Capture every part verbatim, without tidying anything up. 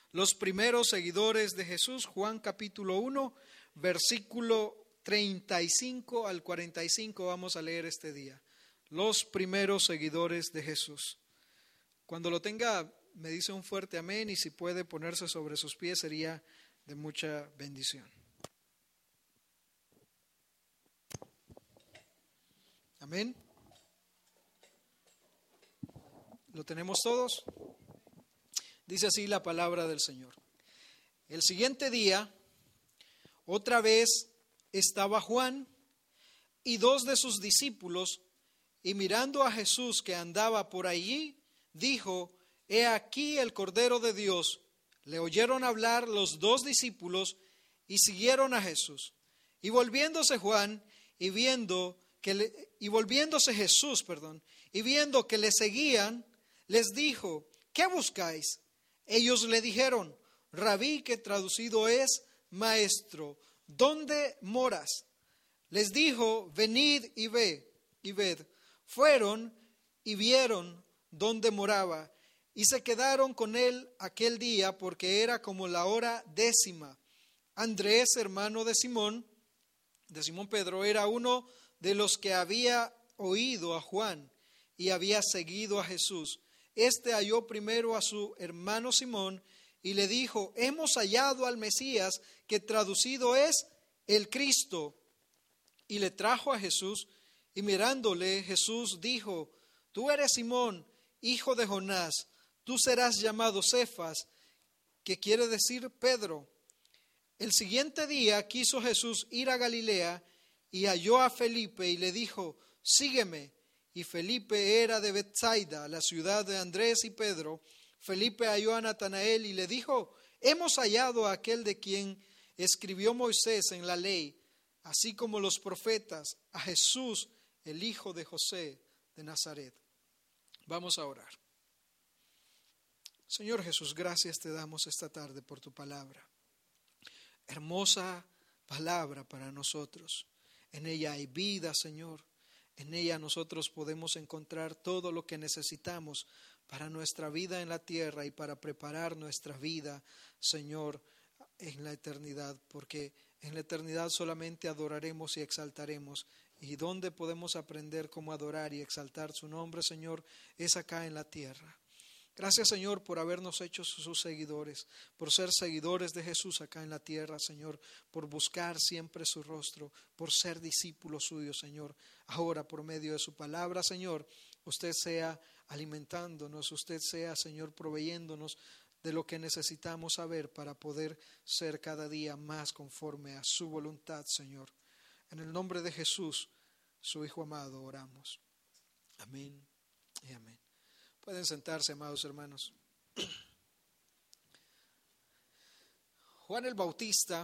los primeros seguidores de Jesús, Juan capítulo uno, versículo treinta y cinco al cuarenta y cinco vamos a leer este día. Los primeros seguidores de Jesús. Cuando lo tenga, me dice un fuerte amén, y si puede ponerse sobre sus pies sería de mucha bendición. Amén. ¿Lo tenemos todos? Dice así la palabra del Señor. El siguiente día, otra vez estaba Juan y dos de sus discípulos, y mirando a Jesús que andaba por allí, dijo: He aquí el Cordero de Dios. Le oyeron hablar los dos discípulos y siguieron a Jesús. Y volviéndose Juan y viendo que le, y volviéndose Jesús, perdón, y viendo que le seguían, les dijo: ¿Qué buscáis? Ellos le dijeron: Rabí, que traducido es maestro, ¿dónde moras? Les dijo: Venid y ve y ved. Fueron y vieron dónde moraba, y se quedaron con él aquel día, porque era como la hora décima. Andrés, hermano de Simón, de Simón Pedro, era uno de los que había oído a Juan y había seguido a Jesús. Este halló primero a su hermano Simón y le dijo: Hemos hallado al Mesías, que traducido es el Cristo. Y le trajo a Jesús, y mirándole Jesús dijo: Tú eres Simón, hijo de Jonás, tú serás llamado Cefas, que quiere decir Pedro. El siguiente día quiso Jesús ir a Galilea, y halló a Felipe y le dijo: Sígueme. Y Felipe era de Betsaida, la ciudad de Andrés y Pedro. Felipe halló a Natanael y le dijo: Hemos hallado a aquel de quien escribió Moisés en la ley, así como los profetas, a Jesús, el hijo de José de Nazaret. Vamos a orar. Señor Jesús, gracias te damos esta tarde por tu palabra. Hermosa palabra para nosotros. En ella hay vida, Señor. En ella nosotros podemos encontrar todo lo que necesitamos para nuestra vida en la tierra y para preparar nuestra vida, Señor, en la eternidad, porque en la eternidad solamente adoraremos y exaltaremos. Y donde podemos aprender cómo adorar y exaltar su nombre, Señor, es acá en la tierra. Gracias, Señor, por habernos hecho sus seguidores, por ser seguidores de Jesús acá en la tierra, Señor, por buscar siempre su rostro, por ser discípulos suyos, Señor. Ahora, por medio de su palabra, Señor, usted sea alimentándonos, usted sea, Señor, proveyéndonos de lo que necesitamos saber para poder ser cada día más conforme a su voluntad, Señor. En el nombre de Jesús, su Hijo amado, oramos. Amén y amén. Pueden sentarse, amados hermanos. Juan el Bautista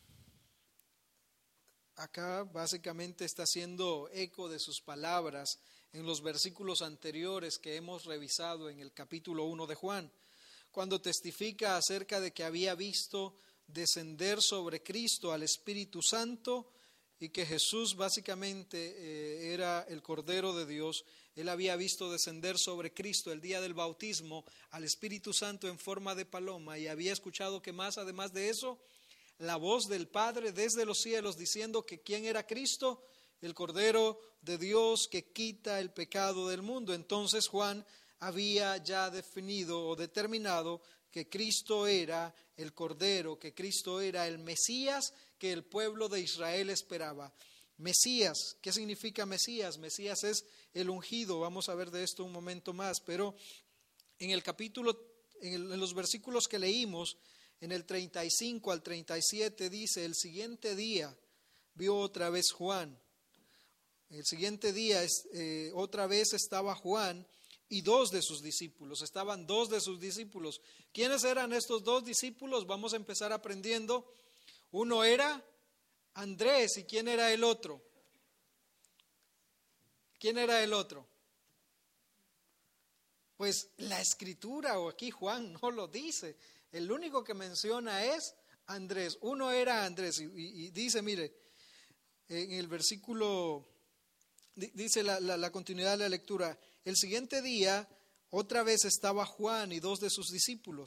acá básicamente está haciendo eco de sus palabras en los versículos anteriores que hemos revisado en el capítulo uno de Juan, cuando testifica acerca de que había visto descender sobre Cristo al Espíritu Santo y que Jesús básicamente eh, era el Cordero de Dios. Él había visto descender sobre Cristo el día del bautismo al Espíritu Santo en forma de paloma, y había escuchado que más, además de eso, la voz del Padre desde los cielos diciendo que quién era Cristo, el Cordero de Dios que quita el pecado del mundo. Entonces Juan había ya definido o determinado que Cristo era el Cordero, que Cristo era el Mesías que el pueblo de Israel esperaba. Mesías, ¿qué significa Mesías? Mesías es el ungido. Vamos a ver de esto un momento más, pero en el capítulo, en, el, en los versículos que leímos, en el treinta y cinco al treinta y siete dice: el siguiente día vio otra vez Juan. El siguiente día es, eh, otra vez estaba Juan y dos de sus discípulos. Estaban dos de sus discípulos. ¿Quiénes eran estos dos discípulos? Vamos a empezar aprendiendo. Uno era Andrés. ¿Y quién era el otro? ¿Quién era el otro? Pues la escritura, o aquí Juan no lo dice. El único que menciona es Andrés. Uno era Andrés. Y, y, y dice, mire, en el versículo, dice la, la, la continuidad de la lectura: el siguiente día otra vez estaba Juan y dos de sus discípulos,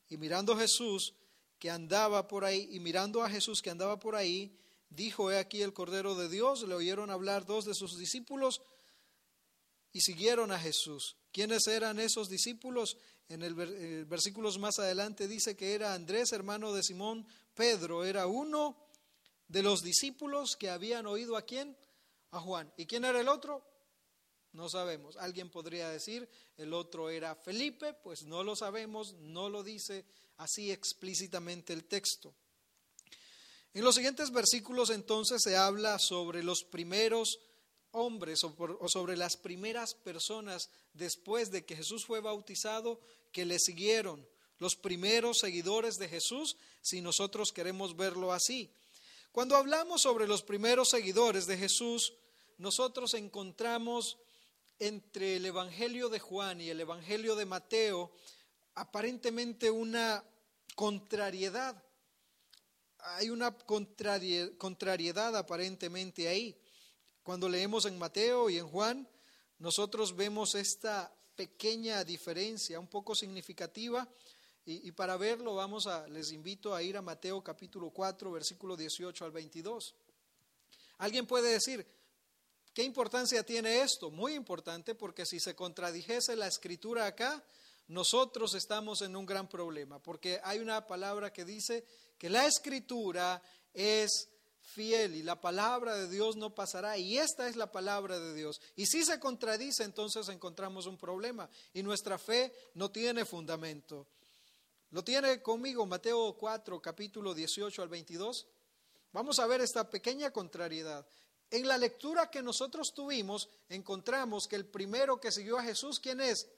Y mirando a Jesús que andaba por ahí, y mirando a Jesús que andaba por ahí, dijo: he aquí el Cordero de Dios. Le oyeron hablar dos de sus discípulos y siguieron a Jesús. ¿Quiénes eran esos discípulos? En el eh, versículos más adelante dice que era Andrés, hermano de Simón Pedro. Era uno de los discípulos que habían oído ¿a quién? A Juan. ¿Y quién era el otro? No sabemos. Alguien podría decir el otro era Felipe, pues no lo sabemos, no lo dice así explícitamente el texto. En los siguientes versículos entonces se habla sobre los primeros hombres o, por, o sobre las primeras personas después de que Jesús fue bautizado que le siguieron, los primeros seguidores de Jesús, si nosotros queremos verlo así. Cuando hablamos sobre los primeros seguidores de Jesús, nosotros encontramos entre el Evangelio de Juan y el Evangelio de Mateo aparentemente una contrariedad. Hay una contrariedad aparentemente ahí. Cuando leemos en Mateo y en Juan, nosotros vemos esta pequeña diferencia, un poco significativa, y, y para verlo vamos a, les invito a ir a Mateo capítulo cuatro, versículo dieciocho al veintidós. Alguien puede decir: ¿qué importancia tiene esto? Muy importante, porque si se contradijese la escritura acá, nosotros estamos en un gran problema, porque hay una palabra que dice que la escritura es fiel y la palabra de Dios no pasará, y esta es la palabra de Dios. Y si se contradice, entonces encontramos un problema y nuestra fe no tiene fundamento. ¿Lo tiene conmigo? Mateo cuatro, capítulo dieciocho al veintidós. Vamos a ver esta pequeña contrariedad. En la lectura que nosotros tuvimos, encontramos que el primero que siguió a Jesús, ¿quién es?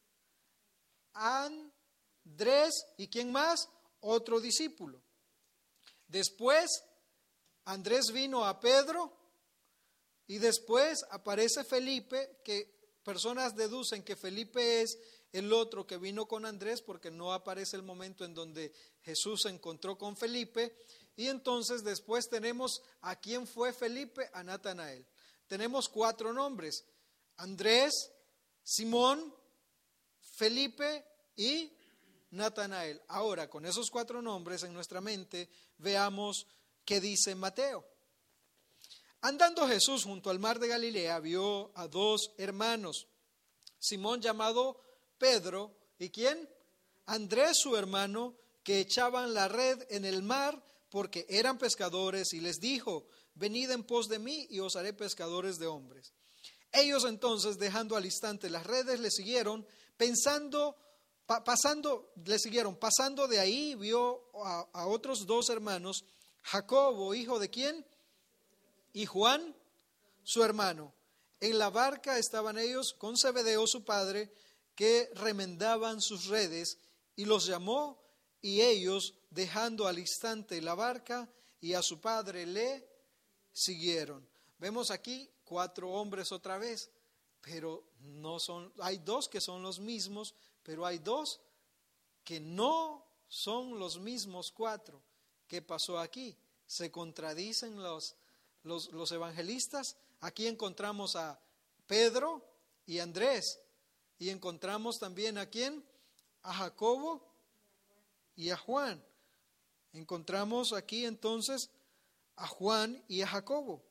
Andrés. ¿Y quién más? Otro discípulo. Después, Andrés vino a Pedro y después aparece Felipe, que personas deducen que Felipe es el otro que vino con Andrés porque no aparece el momento en donde Jesús se encontró con Felipe. Y entonces después tenemos a quién fue Felipe, a Natanael. Tenemos cuatro nombres: Andrés, Simón, Felipe y Natanael. Ahora, con esos cuatro nombres en nuestra mente, veamos qué dice Mateo. Andando Jesús junto al mar de Galilea, vio a dos hermanos, Simón llamado Pedro, ¿y quién? Andrés su hermano, que echaban la red en el mar porque eran pescadores, y les dijo: venid en pos de mí y os haré pescadores de hombres. Ellos entonces, dejando al instante las redes, le siguieron, pensando, pa, pasando, le siguieron, pasando de ahí, vio a, a otros dos hermanos, Jacobo, hijo de quién, y Juan, su hermano. En la barca estaban ellos con Zebedeo, su padre, que remendaban sus redes, y los llamó, y ellos, dejando al instante la barca y a su padre, le siguieron. Vemos aquí cuatro hombres otra vez, pero no son, hay dos que son los mismos, pero hay dos que no son los mismos cuatro. ¿Qué pasó aquí? ¿Se contradicen los, los, los evangelistas? Aquí encontramos a Pedro y Andrés, y encontramos también a quién, a Jacobo y a Juan. Encontramos aquí entonces a Juan y a Jacobo.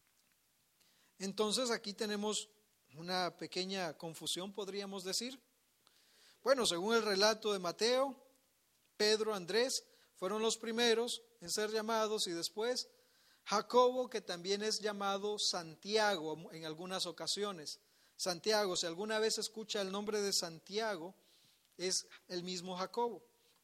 Entonces aquí tenemos una pequeña confusión, podríamos decir. Bueno, según el relato de Mateo, Pedro, Andrés fueron los primeros en ser llamados, y después Jacobo, que también es llamado Santiago en algunas ocasiones. Santiago, si alguna vez escucha el nombre de Santiago, es el mismo Jacobo.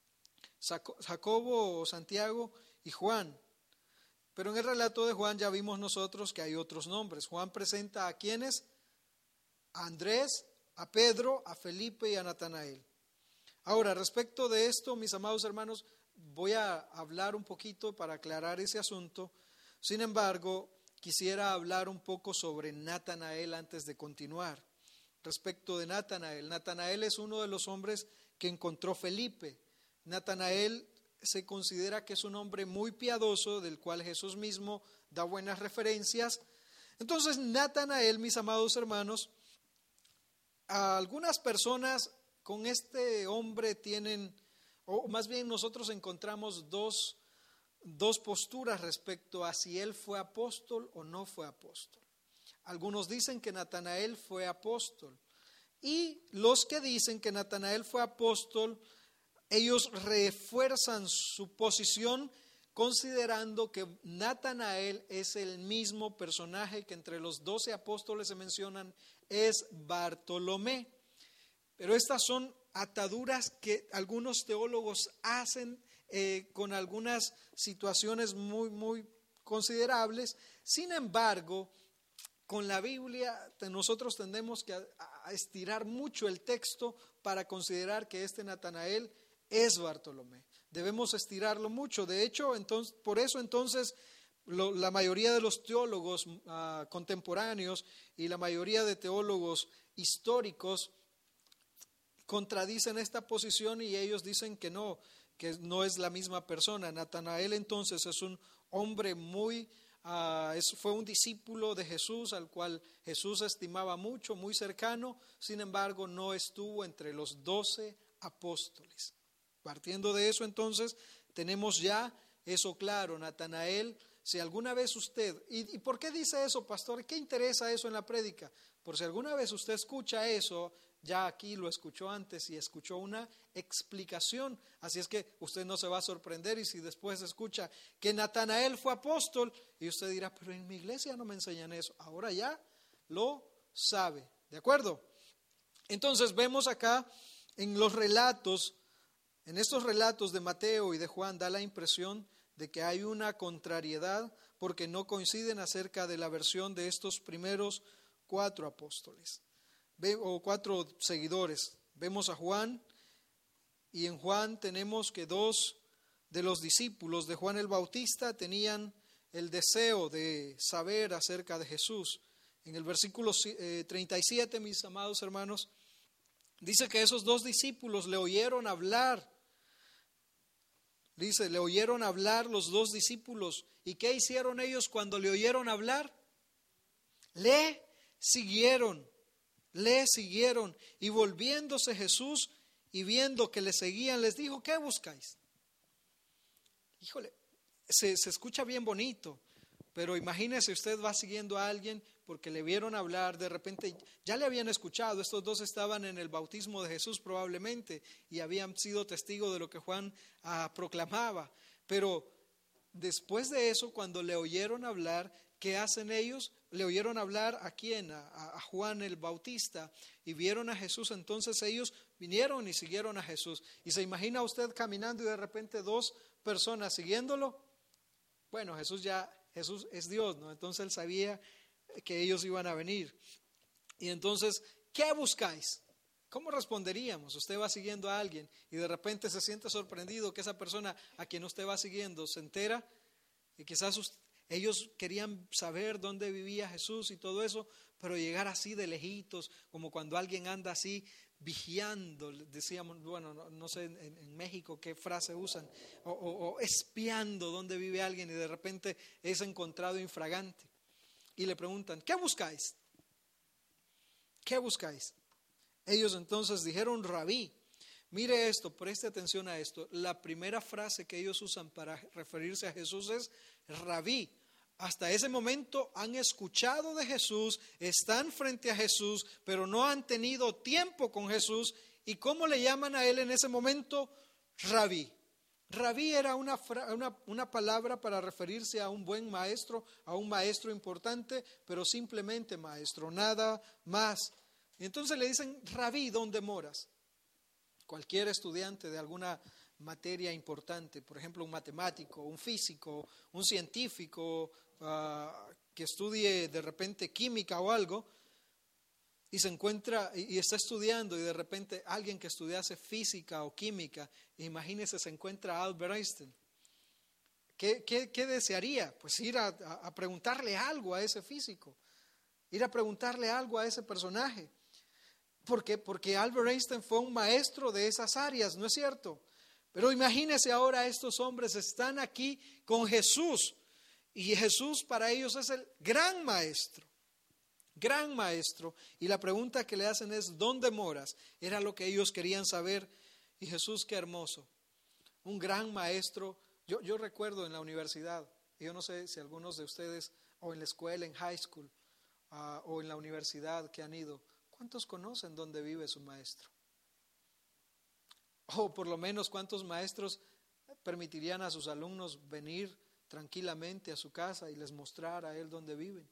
Jacobo, Santiago y Juan. Pero en el relato de Juan ya vimos nosotros que hay otros nombres. Juan presenta a quienes: a Andrés, a Pedro, a Felipe y a Natanael. Ahora, respecto de esto, mis amados hermanos, voy a hablar un poquito para aclarar ese asunto. Sin embargo, quisiera hablar un poco sobre Natanael antes de continuar. Respecto de Natanael, Natanael es uno de los hombres que encontró Felipe. Natanael se considera que es un hombre muy piadoso, del cual Jesús mismo da buenas referencias. Entonces, Natanael, mis amados hermanos, a algunas personas con este hombre tienen o más bien nosotros encontramos dos, dos posturas respecto a si él fue apóstol o no fue apóstol. Algunos dicen que Natanael fue apóstol, y los que dicen que Natanael fue apóstol, ellos refuerzan su posición considerando que Natanael es el mismo personaje que entre los doce apóstoles se mencionan, es Bartolomé. Pero estas son ataduras que algunos teólogos hacen eh, con algunas situaciones muy, muy considerables. Sin embargo, con la Biblia nosotros tendemos que a, a estirar mucho el texto para considerar que este Natanael es Bartolomé. Debemos estirarlo mucho. De hecho, entonces, por eso entonces lo, la mayoría de los teólogos uh, contemporáneos y la mayoría de teólogos históricos contradicen esta posición y ellos dicen que no, que no es la misma persona. Natanael entonces es un hombre muy, uh, es, fue un discípulo de Jesús al cual Jesús estimaba mucho, muy cercano, sin embargo no estuvo entre los doce apóstoles. Partiendo de eso, entonces, tenemos ya eso claro. Natanael, si alguna vez usted, ¿y, y por qué dice eso, pastor? ¿Qué interesa eso en la prédica? Por si alguna vez usted escucha eso, ya aquí lo escuchó antes y escuchó una explicación, así es que usted no se va a sorprender. Y si después escucha que Natanael fue apóstol, y usted dirá, pero en mi iglesia no me enseñan eso, ahora ya lo sabe, ¿de acuerdo? Entonces vemos acá en los relatos, en estos relatos de Mateo y de Juan, da la impresión de que hay una contrariedad porque no coinciden acerca de la versión de estos primeros cuatro apóstoles o cuatro seguidores. Vemos a Juan, y en Juan tenemos que dos de los discípulos de Juan el Bautista tenían el deseo de saber acerca de Jesús. En el versículo treinta y siete, mis amados hermanos, dice que esos dos discípulos le oyeron hablar. Dice, le oyeron hablar los dos discípulos. ¿Y qué hicieron ellos cuando le oyeron hablar? Le siguieron, le siguieron. Y volviéndose Jesús y viendo que le seguían, les dijo, ¿qué buscáis? Híjole, se, se escucha bien bonito, pero imagínese, usted va siguiendo a alguien porque le vieron hablar, de repente ya le habían escuchado, estos dos estaban en el bautismo de Jesús probablemente y habían sido testigos de lo que Juan ah, proclamaba, pero después de eso, cuando le oyeron hablar, ¿qué hacen ellos? Le oyeron hablar a quién, a, a Juan el Bautista, y vieron a Jesús, entonces ellos vinieron y siguieron a Jesús. Y se imagina usted caminando y de repente dos personas siguiéndolo. Bueno, Jesús ya, Jesús es Dios, ¿no? Entonces él sabía que ellos iban a venir. Y entonces, ¿qué buscáis? ¿Cómo responderíamos? Usted va siguiendo a alguien y de repente se siente sorprendido que esa persona a quien usted va siguiendo se entera, y quizás usted, ellos querían saber dónde vivía Jesús y todo eso, pero llegar así de lejitos, como cuando alguien anda así vigiando, decíamos, bueno, no, no sé en, en México qué frase usan, o, o, o espiando dónde vive alguien, y de repente es encontrado infragante. Y le preguntan, ¿qué buscáis? ¿Qué buscáis? Ellos entonces dijeron, Rabí. Mire esto, preste atención a esto. La primera frase que ellos usan para referirse a Jesús es Rabí. Hasta ese momento han escuchado de Jesús, están frente a Jesús, pero no han tenido tiempo con Jesús. ¿Y cómo le llaman a él en ese momento? Rabí. Rabí era una, una, una palabra para referirse a un buen maestro, a un maestro importante, pero simplemente maestro, nada más. Y entonces le dicen, Rabí, ¿dónde moras? Cualquier estudiante de alguna materia importante, por ejemplo un matemático, un físico, un científico uh, que estudie de repente química o algo, y se encuentra y está estudiando, y de repente alguien que estudiase física o química, imagínese, se encuentra a Albert Einstein. ¿Qué, qué, qué desearía? Pues ir a, a preguntarle algo a ese físico, ir a preguntarle algo a ese personaje. ¿Por qué? Porque Albert Einstein fue un maestro de esas áreas, ¿no es cierto? Pero imagínese ahora, estos hombres están aquí con Jesús, y Jesús para ellos es el gran maestro. Gran maestro, y la pregunta que le hacen es, ¿dónde moras? Era lo que ellos querían saber. Y Jesús, qué hermoso, un gran maestro. Yo, yo recuerdo en la universidad, yo no sé si algunos de ustedes, o en la escuela, en high school, uh, o en la universidad que han ido, ¿cuántos conocen dónde vive su maestro? O por lo menos, ¿cuántos maestros permitirían a sus alumnos venir tranquilamente a su casa y les mostrar a él dónde viven?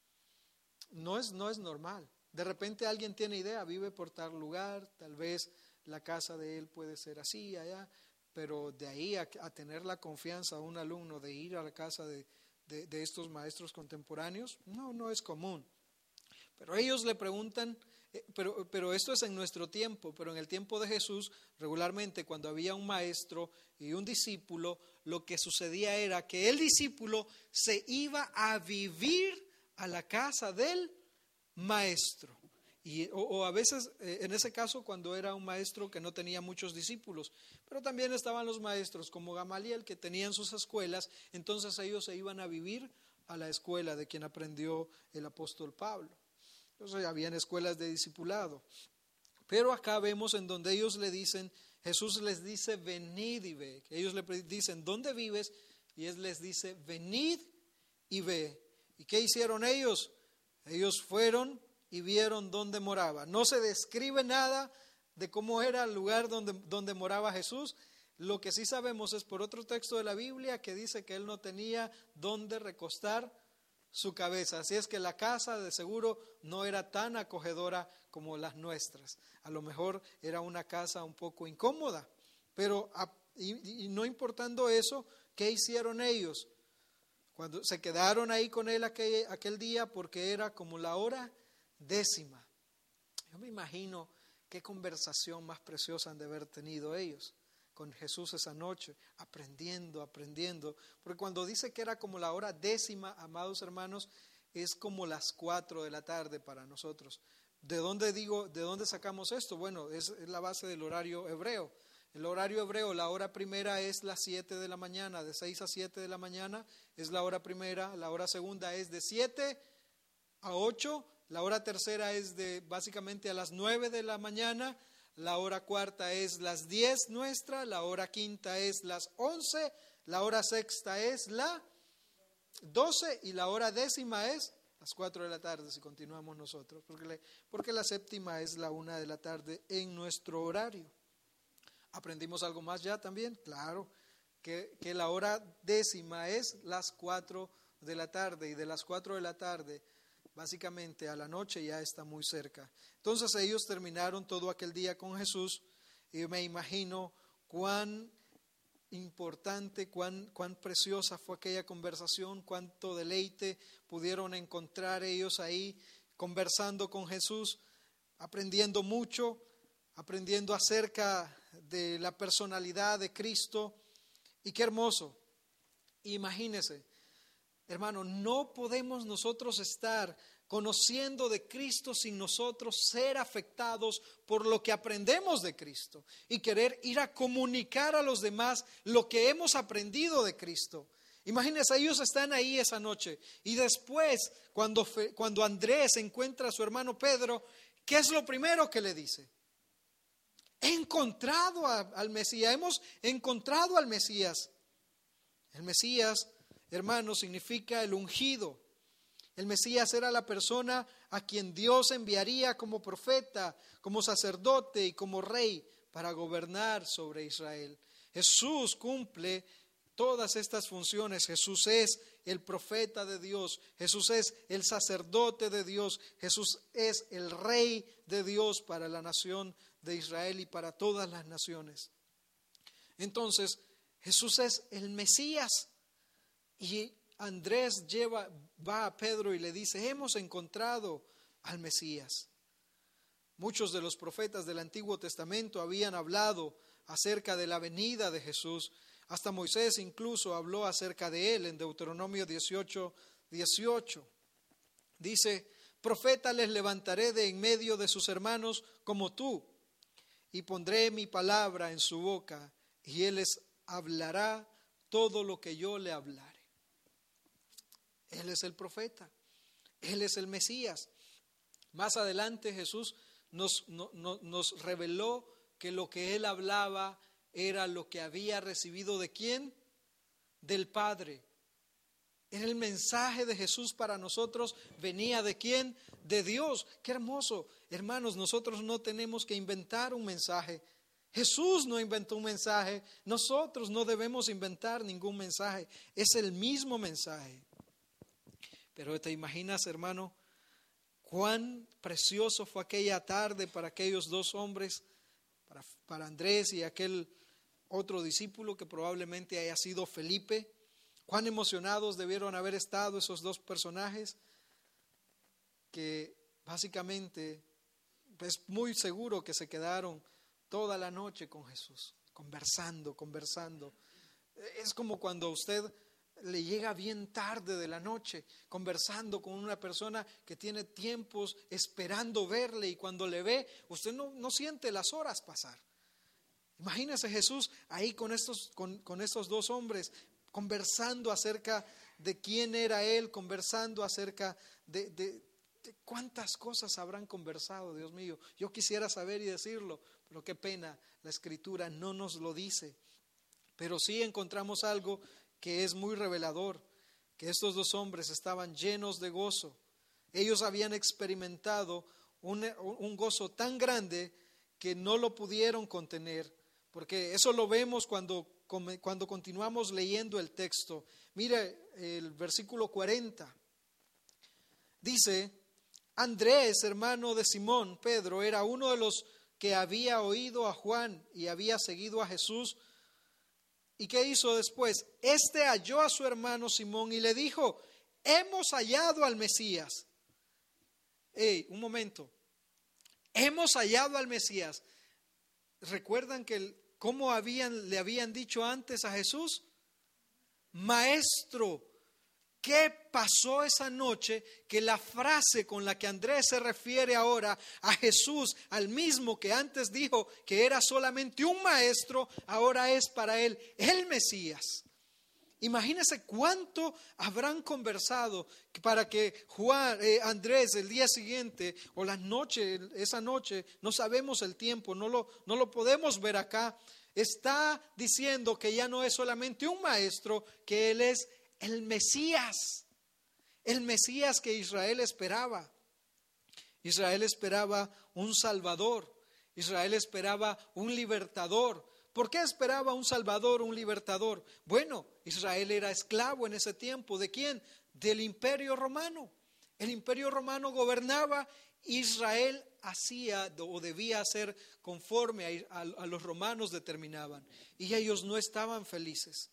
No es, no es normal. De repente alguien tiene idea, vive por tal lugar, tal vez la casa de él puede ser así, allá, pero de ahí a, a tener la confianza a un alumno de ir a la casa de, de, de estos maestros contemporáneos, no, no es común. Pero ellos le preguntan, eh, pero, pero esto es en nuestro tiempo, pero en el tiempo de Jesús, regularmente cuando había un maestro y un discípulo, lo que sucedía era que el discípulo se iba a vivir a la casa del maestro. Y, o, o a veces, eh, en ese caso, cuando era un maestro que no tenía muchos discípulos, pero también estaban los maestros como Gamaliel que tenían sus escuelas, entonces ellos se iban a vivir a la escuela de quien aprendió el apóstol Pablo. Entonces habían escuelas de discipulado. Pero acá vemos en donde ellos le dicen, Jesús les dice, venid y ve. Ellos le dicen, ¿dónde vives? Y él les dice, venid y ve. ¿Y qué hicieron ellos? Ellos fueron y vieron dónde moraba. No se describe nada de cómo era el lugar donde, donde moraba Jesús. Lo que sí sabemos es por otro texto de la Biblia que dice que él no tenía dónde recostar su cabeza. Así es que la casa de seguro no era tan acogedora como las nuestras. A lo mejor era una casa un poco incómoda. Pero y, y no importando eso, ¿qué hicieron ellos? Cuando se quedaron ahí con él aquel, aquel día porque era como la hora décima. Yo me imagino qué conversación más preciosa han de haber tenido ellos con Jesús esa noche, aprendiendo, aprendiendo. Porque cuando dice que era como la hora décima, amados hermanos, es como las cuatro de la tarde para nosotros. ¿De dónde digo, de dónde sacamos esto? Bueno, es, es la base del horario hebreo. El horario hebreo, la hora primera es las siete de la mañana, de seis a siete de la mañana es la hora primera, la hora segunda es de siete a ocho, la hora tercera es de básicamente a las nueve de la mañana, la hora cuarta es las diez nuestra, la hora quinta es las once, la hora sexta es la doce y la hora décima es las cuatro de la tarde si continuamos nosotros, porque, le, porque la séptima es la una de la tarde en nuestro horario. ¿Aprendimos algo más ya también? Claro, que, que la hora décima es las cuatro de la tarde y de las cuatro de la tarde básicamente a la noche ya está muy cerca. Entonces ellos terminaron todo aquel día con Jesús y me imagino cuán importante, cuán, cuán preciosa fue aquella conversación, cuánto deleite pudieron encontrar ellos ahí conversando con Jesús, aprendiendo mucho, aprendiendo acerca de la personalidad de Cristo. Y qué hermoso, imagínense, hermano, no podemos nosotros estar conociendo de Cristo sin nosotros ser afectados por lo que aprendemos de Cristo y querer ir a comunicar a los demás lo que hemos aprendido de Cristo. Imagínense, ellos están ahí esa noche y después cuando, cuando Andrés encuentra a su hermano Pedro, ¿qué es lo primero que le dice? He encontrado a, al Mesías, hemos encontrado al Mesías. El Mesías, hermano, significa el ungido. El Mesías era la persona a quien Dios enviaría como profeta, como sacerdote y como rey para gobernar sobre Israel. Jesús cumple todas estas funciones. Jesús es el profeta de Dios. Jesús es el sacerdote de Dios. Jesús es el rey de Dios para la nación de Israel y para todas las naciones. Entonces, Jesús es el Mesías. Y Andrés lleva, va a Pedro y le dice, hemos encontrado al Mesías. Muchos de los profetas del Antiguo Testamento habían hablado acerca de la venida de Jesús. Hasta Moisés incluso habló acerca de él en Deuteronomio dieciocho, dieciocho. Dice, profeta les levantaré de en medio de sus hermanos como tú, y pondré mi palabra en su boca, y él les hablará todo lo que yo le hablaré. Él es el profeta, Él es el Mesías. Más adelante Jesús nos, no, no, nos reveló que lo que Él hablaba era lo que había recibido ¿de quién? Del Padre. Era el mensaje de Jesús para nosotros, venía ¿de quién? De Dios. Qué hermoso. Hermanos, nosotros no tenemos que inventar un mensaje. Jesús no inventó un mensaje, nosotros no debemos inventar ningún mensaje, es el mismo mensaje. Pero te imaginas, hermano, cuán precioso fue aquella tarde para aquellos dos hombres, para, para Andrés y aquel otro discípulo que probablemente haya sido Felipe. Cuán emocionados debieron haber estado esos dos personajes que básicamente es muy seguro que se quedaron toda la noche con Jesús, conversando, conversando. Es como cuando a usted le llega bien tarde de la noche, conversando con una persona que tiene tiempos esperando verle, y cuando le ve, usted no, no siente las horas pasar. Imagínese Jesús ahí con estos, con, con estos dos hombres, conversando acerca de quién era Él, conversando acerca de, de, de cuántas cosas habrán conversado, Dios mío. Yo quisiera saber y decirlo, pero qué pena, la Escritura no nos lo dice. Pero sí encontramos algo que es muy revelador, que estos dos hombres estaban llenos de gozo. Ellos habían experimentado un, un gozo tan grande que no lo pudieron contener, porque eso lo vemos cuando, cuando continuamos leyendo el texto. Mire el versículo cuarenta. Dice: Andrés, hermano de Simón, Pedro, era uno de los que había oído a Juan y había seguido a Jesús. ¿Y qué hizo después? Este halló a su hermano Simón y le dijo: hemos hallado al Mesías. Hey, un momento. Hemos hallado al Mesías. ¿Recuerdan que el, cómo habían, le habían dicho antes a Jesús? Maestro, ¿qué pasó esa noche que la frase con la que Andrés se refiere ahora a Jesús, al mismo que antes dijo que era solamente un maestro, ahora es para él el Mesías? Imagínense cuánto habrán conversado para que Juan, eh, Andrés el día siguiente o la noche, esa noche, no sabemos el tiempo, no lo, no lo podemos ver acá, está diciendo que ya no es solamente un maestro, que él es el Mesías, el Mesías que Israel esperaba. Israel esperaba un Salvador, Israel esperaba un libertador. ¿Por qué esperaba un Salvador, un libertador? Bueno, Israel era esclavo en ese tiempo. ¿De quién? Del Imperio Romano. El Imperio Romano gobernaba, Israel hacía o debía hacer conforme a, a, a los romanos determinaban. Y ellos no estaban felices.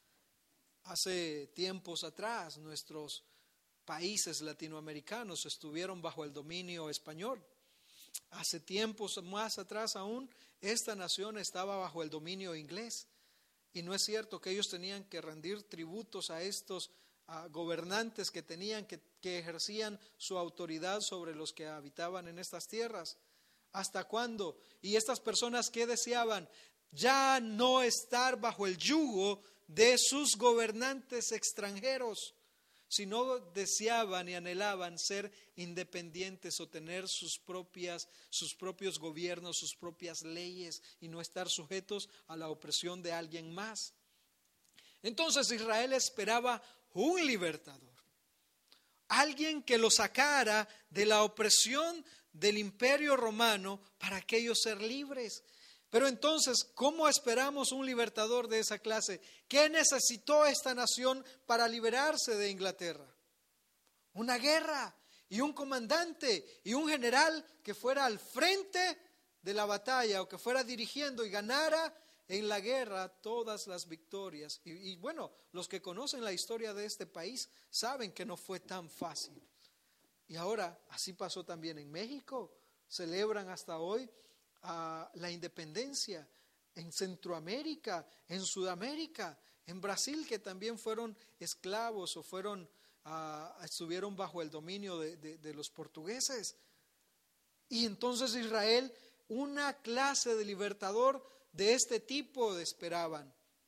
Hace tiempos atrás, nuestros países latinoamericanos estuvieron bajo el dominio español. Hace tiempos más atrás aún, esta nación estaba bajo el dominio inglés. Y no es cierto que ellos tenían que rendir tributos a estos a gobernantes que tenían que, que ejercían su autoridad sobre los que habitaban en estas tierras. ¿Hasta cuándo? Y estas personas que deseaban ya no estar bajo el yugo de sus gobernantes extranjeros, sino deseaban y anhelaban ser independientes o tener sus propias, sus propios gobiernos, sus propias leyes y no estar sujetos a la opresión de alguien más. Entonces Israel esperaba un libertador, alguien que lo sacara de la opresión del Imperio Romano para que ellos ser libres. Pero entonces, ¿cómo esperamos un libertador de esa clase? ¿Qué necesitó esta nación para liberarse de Inglaterra? Una guerra y un comandante y un general que fuera al frente de la batalla o que fuera dirigiendo y ganara en la guerra todas las victorias. Y, y bueno, los que conocen la historia de este país saben que no fue tan fácil. Y ahora, así pasó también en México. Celebran hasta hoy a la independencia, en Centroamérica, en Sudamérica, en Brasil, que también fueron esclavos o fueron uh, estuvieron bajo el dominio de, de, de los portugueses. Y entonces Israel, una clase de libertador de este tipo esperaban.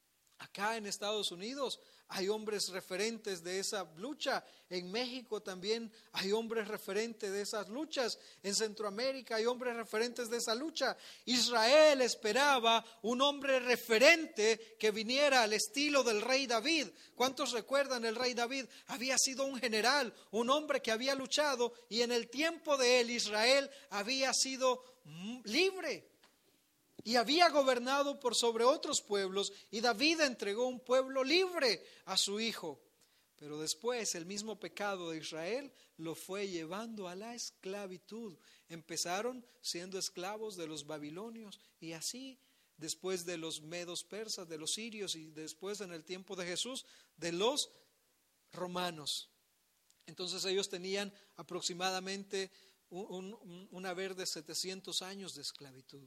Acá en Estados Unidos hay hombres referentes de esa lucha. En México también hay hombres referentes de esas luchas. En Centroamérica hay hombres referentes de esa lucha. Israel esperaba un hombre referente que viniera al estilo del rey David. ¿Cuántos recuerdan el rey David? Había sido un general, un hombre que había luchado, y en el tiempo de él Israel había sido libre. Y había gobernado por sobre otros pueblos, y David entregó un pueblo libre a su hijo. Pero después el mismo pecado de Israel lo fue llevando a la esclavitud. Empezaron siendo esclavos de los babilonios, y así después de los medos persas, de los sirios, y después en el tiempo de Jesús de los romanos. Entonces ellos tenían aproximadamente un, un, un haber de setecientos años de esclavitud.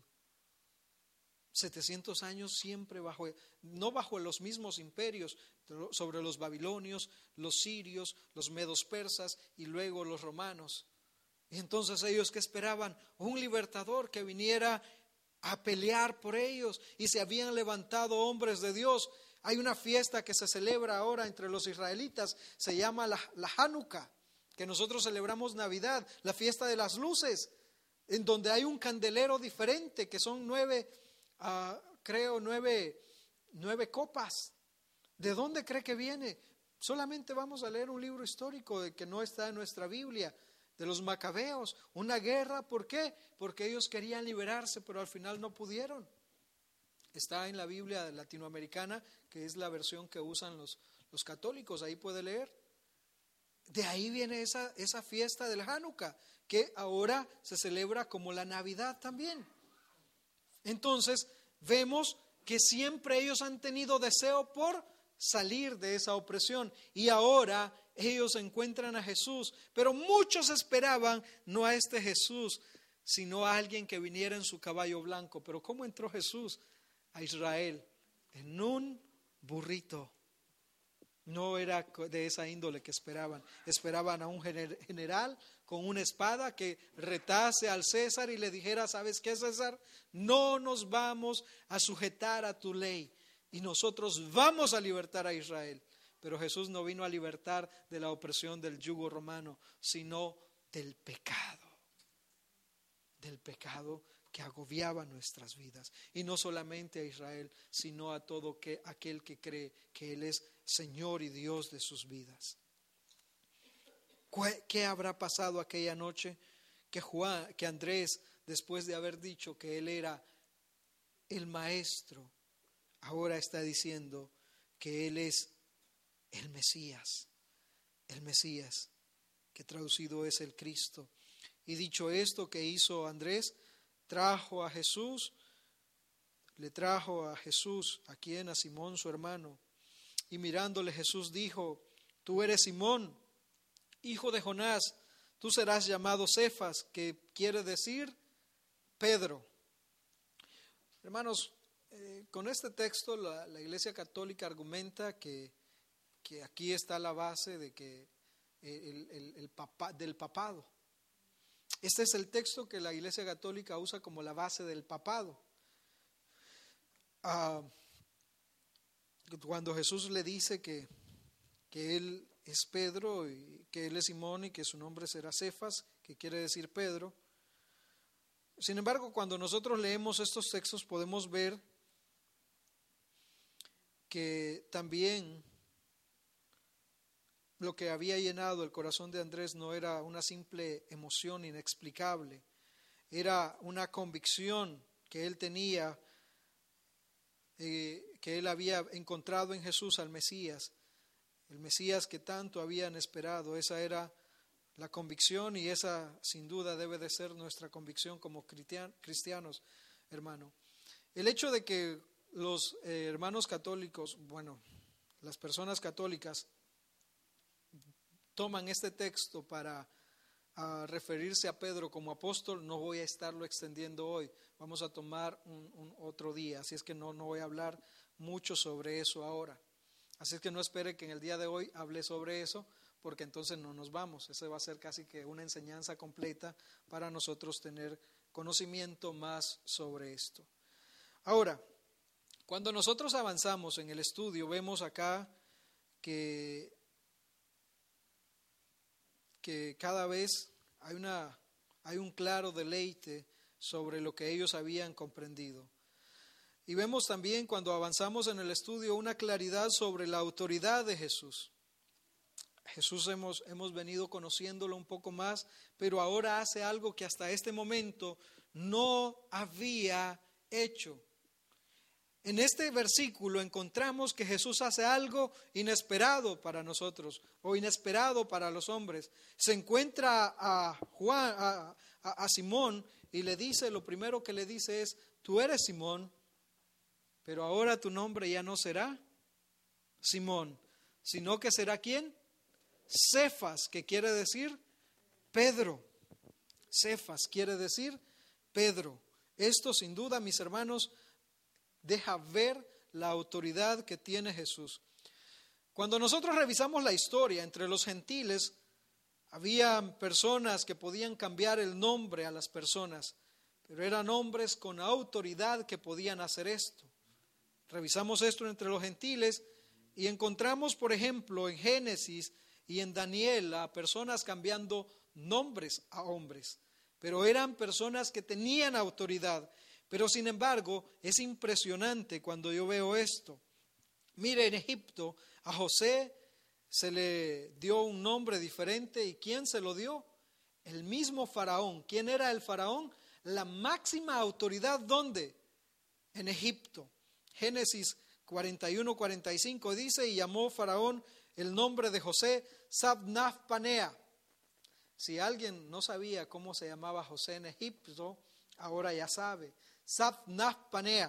setecientos años siempre bajo, no bajo los mismos imperios, sobre los babilonios, los sirios, los medos persas y luego los romanos. Y entonces ellos, ¿qué esperaban? Un libertador que viniera a pelear por ellos, y se habían levantado hombres de Dios. Hay una fiesta que se celebra ahora entre los israelitas, se llama la, la Hanukkah, que nosotros celebramos Navidad, la fiesta de las luces, en donde hay un candelero diferente, que son nueve Uh, creo nueve, nueve copas. ¿De dónde cree que viene? Solamente vamos a leer un libro histórico de que no está en nuestra Biblia, de los macabeos, una guerra. ¿Por qué? Porque ellos querían liberarse, pero al final no pudieron. Está en la Biblia latinoamericana, que es la versión que usan los, los católicos, ahí puede leer. De ahí viene esa, esa fiesta del Hanukkah, que ahora se celebra como la Navidad también. Entonces vemos que siempre ellos han tenido deseo por salir de esa opresión, y ahora ellos encuentran a Jesús, pero muchos esperaban no a este Jesús, sino a alguien que viniera en su caballo blanco. Pero ¿cómo entró Jesús a Israel? En un burrito. No era de esa índole que esperaban. Esperaban a un general con una espada que retase al César y le dijera: ¿sabes qué, César? No nos vamos a sujetar a tu ley, y nosotros vamos a libertar a Israel. Pero Jesús no vino a libertar de la opresión del yugo romano, sino del pecado. Del pecado que agobiaba nuestras vidas. Y no solamente a Israel, sino a todo que, aquel que cree que Él es Señor y Dios de sus vidas. ¿Qué habrá pasado aquella noche? Que Juan, que Andrés, después de haber dicho que él era el maestro, ahora está diciendo que él es el Mesías, el Mesías, que traducido es el Cristo. Y dicho esto que hizo Andrés, trajo a Jesús, le trajo a Jesús, ¿a quién? A Simón su hermano. Y mirándole Jesús dijo: tú eres Simón, hijo de Jonás, tú serás llamado Cefas, que quiere decir Pedro. Hermanos, eh, con este texto la, la Iglesia Católica argumenta que, que aquí está la base de que el, el, el papa, del papado. Este es el texto que la Iglesia Católica usa como la base del papado. Ah, cuando Jesús le dice que, que Él es Pedro, y que Él es Simón y que su nombre será Cefas, que quiere decir Pedro. Sin embargo, cuando nosotros leemos estos textos podemos ver que también lo que había llenado el corazón de Andrés no era una simple emoción inexplicable, era una convicción que él tenía, eh, que él había encontrado en Jesús al Mesías, el Mesías que tanto habían esperado. Esa era la convicción, y esa sin duda debe de ser nuestra convicción como cristianos, hermano. El hecho de que los eh, hermanos católicos, bueno, las personas católicas toman este texto para a referirse a Pedro como apóstol, no voy a estarlo extendiendo hoy. Vamos a tomar un, un otro día, así es que no, no voy a hablar mucho sobre eso ahora. Así es que no espere que en el día de hoy hable sobre eso, porque entonces no nos vamos. Ese va a ser casi que una enseñanza completa para nosotros tener conocimiento más sobre esto. Ahora, Cuando nosotros avanzamos en el estudio, vemos acá que, que cada vez hay, una, hay un claro deleite sobre lo que ellos habían comprendido. Y vemos también cuando avanzamos en el estudio una claridad sobre la autoridad de Jesús. Jesús hemos, hemos venido conociéndolo un poco más, pero ahora hace algo que hasta este momento no había hecho. En este versículo encontramos que Jesús hace algo inesperado para nosotros o inesperado para los hombres. Se encuentra a Juan, a, a, a Simón y le dice, lo primero que le dice es, tú eres Simón, pero ahora tu nombre ya no será Simón, sino que será ¿quién? Cefas, que quiere decir Pedro. Cefas quiere decir Pedro. Esto sin duda, mis hermanos, deja ver la autoridad que tiene Jesús. Cuando nosotros revisamos la historia entre los gentiles, había personas que podían cambiar el nombre a las personas, pero eran hombres con autoridad que podían hacer esto. Revisamos esto entre los gentiles y encontramos, por ejemplo, en Génesis y en Daniel a personas cambiando nombres a hombres, pero eran personas que tenían autoridad. Pero sin embargo, es impresionante cuando yo veo esto. Mire, en Egipto a José se le dio un nombre diferente. ¿Y quién se lo dio? El mismo faraón. ¿Quién era el faraón? La máxima autoridad, ¿dónde? En Egipto. Génesis cuarenta y uno, cuarenta y cinco dice, y llamó faraón el nombre de José Sabnaf-Panea. Si alguien no sabía cómo se llamaba José en Egipto, ahora ya sabe. Sabnaf-Panea.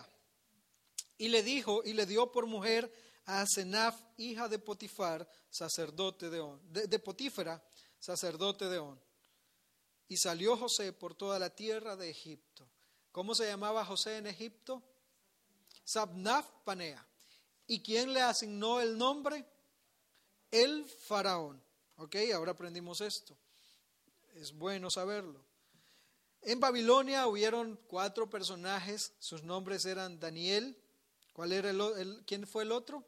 Y le dijo, y le dio por mujer a Asenaf, hija de Potifar, sacerdote de On, de, de Potífera, sacerdote de On. Y salió José por toda la tierra de Egipto. ¿Cómo se llamaba José en Egipto? Sabnaf-Panea. ¿Y quién le asignó el nombre? El faraón. Ok, ahora aprendimos esto. Es bueno saberlo. En Babilonia hubieron cuatro personajes, sus nombres eran Daniel. ¿Cuál era el, el quién fue el otro?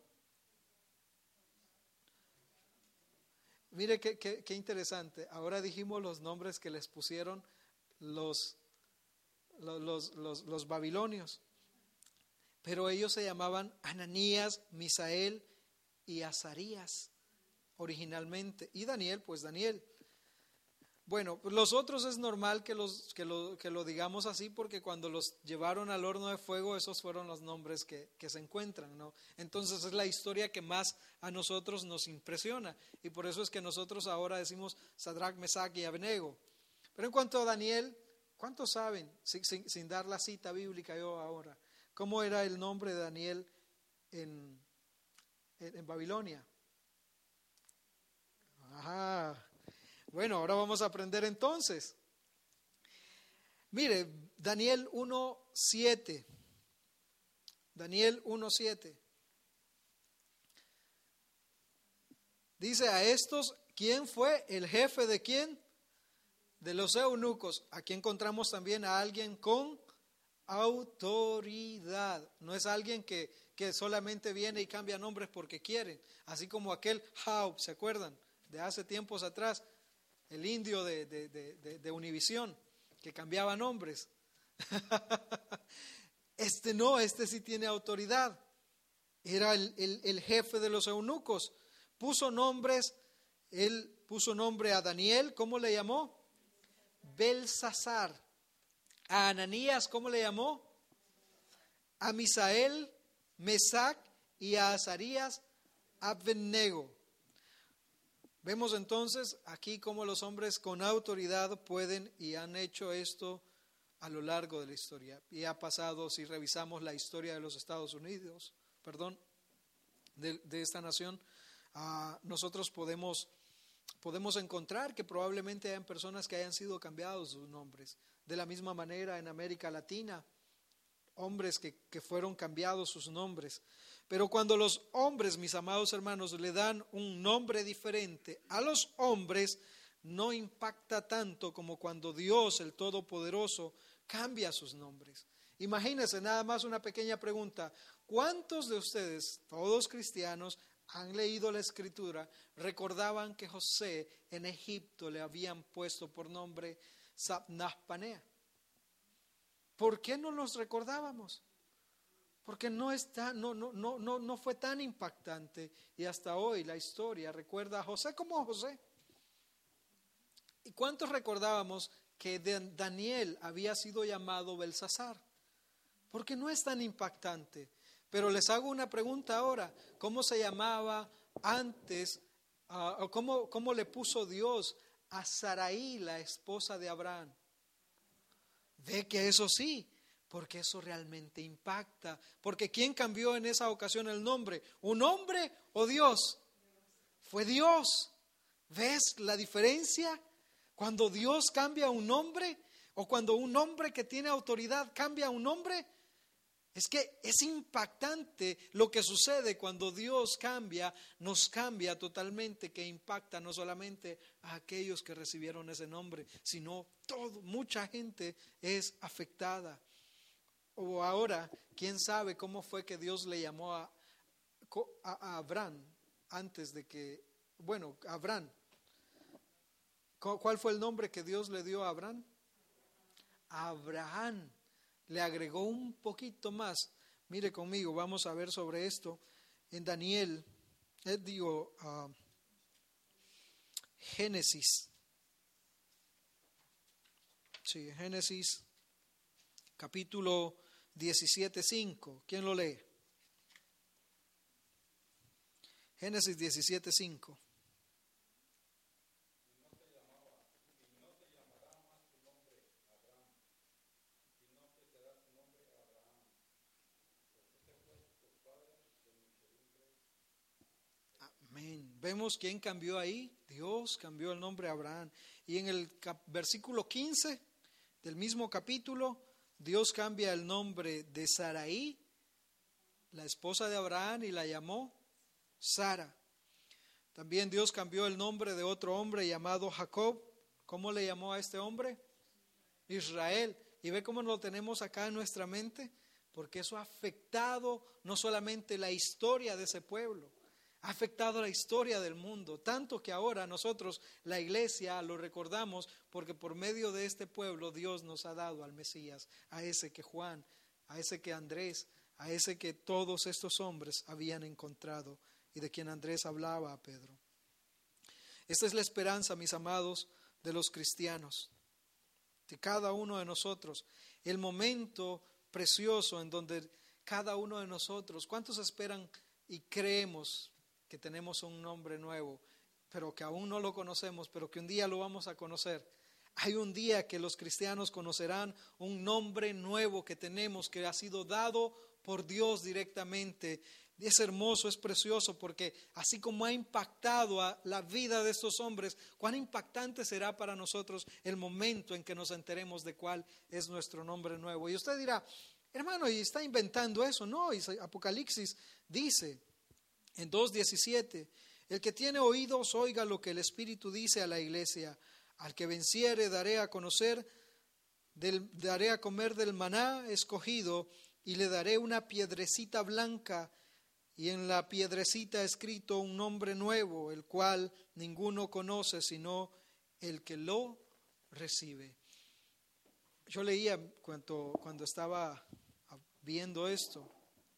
Mire qué, qué, qué interesante. Ahora dijimos los nombres que les pusieron los, los, los, los, los babilonios. Pero ellos se llamaban Ananías, Misael y Azarías originalmente. Y Daniel, pues Daniel. Bueno, los otros es normal que, los, que, lo, que lo digamos así porque cuando los llevaron al horno de fuego, esos fueron los nombres que, que se encuentran, ¿no? Entonces es la historia que más a nosotros nos impresiona y por eso es que nosotros ahora decimos Sadrach, Mesach y Abednego. Pero en cuanto a Daniel, ¿cuántos saben, sin, sin, sin dar la cita bíblica yo ahora, cómo era el nombre de Daniel en, en, en Babilonia? Ajá. Bueno, ahora vamos a aprender entonces. Mire, Daniel uno siete. Daniel uno siete. Dice a estos, ¿quién fue el jefe de quién? De los eunucos. Aquí encontramos también a alguien con autoridad. No es alguien que, que solamente viene y cambia nombres porque quiere. Así como aquel Jaub, ¿se acuerdan? De hace tiempos atrás. El indio de, de, de, de, de Univisión, que cambiaba nombres. Este no, este sí tiene autoridad. Era el, el, el jefe de los eunucos. Puso nombres, él puso nombre a Daniel, ¿cómo le llamó? Belsasar. A Ananías, ¿cómo le llamó? A Misael, Mesac y a Azarías, Abednego. Vemos entonces aquí cómo los hombres con autoridad pueden y han hecho esto a lo largo de la historia. Y ha pasado, si revisamos la historia de los Estados Unidos, perdón, de, de esta nación, uh, nosotros podemos, podemos encontrar que probablemente hayan personas que hayan sido cambiados sus nombres. De la misma manera en América Latina, hombres que, que fueron cambiados sus nombres. Pero cuando los hombres, mis amados hermanos, le dan un nombre diferente a los hombres, no impacta tanto como cuando Dios, el Todopoderoso, cambia sus nombres. Imagínense nada más una pequeña pregunta. ¿Cuántos de ustedes, todos cristianos, han leído la Escritura, recordaban que José en Egipto le habían puesto por nombre Sabnaspanea? ¿Por qué no los recordábamos? Porque no, está, no, no, no, no, no fue tan impactante, y hasta hoy la historia recuerda a José como José. ¿Y cuántos recordábamos que Daniel había sido llamado Belsasar? Porque no es tan impactante. Pero les hago una pregunta ahora: ¿cómo se llamaba antes, uh, o cómo, cómo le puso Dios a Sarai, la esposa de Abraham? Ve que eso sí, porque eso realmente impacta. Porque ¿quién cambió en esa ocasión el nombre? ¿Un hombre o Dios? Fue Dios. ¿Ves la diferencia? Cuando Dios cambia un nombre, o cuando un hombre que tiene autoridad cambia un nombre, es que es impactante lo que sucede cuando Dios cambia, nos cambia totalmente, que impacta no solamente a aquellos que recibieron ese nombre, sino todo, mucha gente es afectada. O ahora, quién sabe cómo fue que Dios le llamó a, a, a Abraham antes de que, bueno, Abraham. ¿Cuál fue el nombre que Dios le dio a Abraham? Abraham. Le agregó un poquito más. Mire conmigo, vamos a ver sobre esto en Daniel, eh, digo, uh, Génesis. Sí, Génesis, capítulo diecisiete, cinco. ¿Quién lo lee? Génesis diecisiete, cinco. Vemos quién cambió ahí. Dios cambió el nombre a Abraham. Y en el cap- versículo quince del mismo capítulo, Dios cambia el nombre de Sarai, la esposa de Abraham, y la llamó Sara. También Dios cambió el nombre de otro hombre llamado Jacob. ¿Cómo le llamó a este hombre? Israel. Y ve cómo lo tenemos acá en nuestra mente, porque eso ha afectado no solamente la historia de ese pueblo, ha afectado la historia del mundo, tanto que ahora nosotros, la iglesia, lo recordamos porque por medio de este pueblo Dios nos ha dado al Mesías, a ese que Juan, a ese que Andrés, a ese que todos estos hombres habían encontrado y de quien Andrés hablaba a Pedro. Esta es la esperanza, mis amados, de los cristianos, de cada uno de nosotros, el momento precioso en donde cada uno de nosotros, ¿cuántos esperan y creemos que tenemos un nombre nuevo, pero que aún no lo conocemos, pero que un día lo vamos a conocer? Hay un día que los cristianos conocerán un nombre nuevo que tenemos, que ha sido dado por Dios directamente. Es hermoso, es precioso, porque así como ha impactado a la vida de estos hombres, cuán impactante será para nosotros el momento en que nos enteremos de cuál es nuestro nombre nuevo. Y usted dirá: hermano, ¿y está inventando eso? No, Apocalipsis dice en dos diecisiete, el que tiene oídos oiga lo que el Espíritu dice a la iglesia. Al que venciere daré a conocer, del, daré a comer del maná escogido, y le daré una piedrecita blanca, y en la piedrecita escrito un nombre nuevo, el cual ninguno conoce sino el que lo recibe. Yo leía cuando, cuando estaba viendo esto.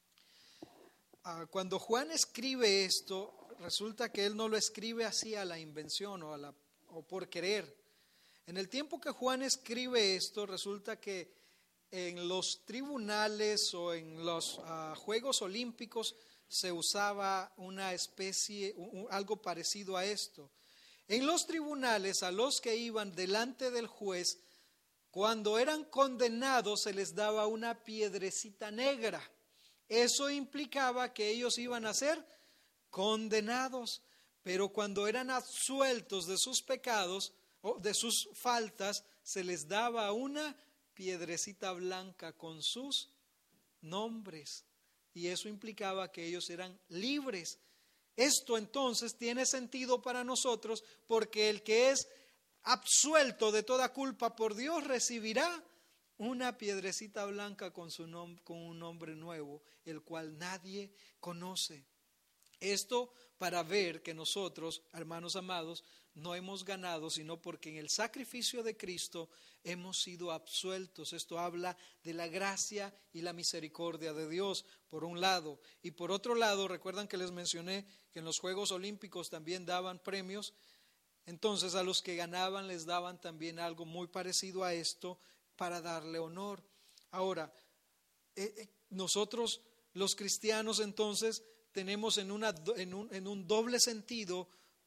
Cuando Juan escribe esto, resulta que él no lo escribe así a la invención o, a la, o por querer. En el tiempo que Juan escribe esto, resulta que en los tribunales o en los uh, Juegos Olímpicos se usaba una especie, un, algo parecido a esto. En los tribunales, a los que iban delante del juez, cuando eran condenados se les daba una piedrecita negra. Eso implicaba que ellos iban a ser condenados, pero cuando eran absueltos de sus pecados o de sus faltas, se les daba una piedrecita blanca con sus nombres, y eso implicaba que ellos eran libres. Esto entonces tiene sentido para nosotros, porque el que es absuelto de toda culpa por Dios recibirá una piedrecita blanca con, su nom- con un nombre nuevo, el cual nadie conoce. Esto para ver que nosotros, hermanos amados, no hemos ganado, sino porque en el sacrificio de Cristo hemos sido absueltos. Esto habla de la gracia y la misericordia de Dios, por un lado. Y por otro lado, recuerdan que les mencioné que en los Juegos Olímpicos también daban premios. Entonces a los que ganaban les daban también algo muy parecido a esto para darle honor. Ahora, eh, eh, nosotros los cristianos entonces tenemos en, una, en, un, en un doble sentido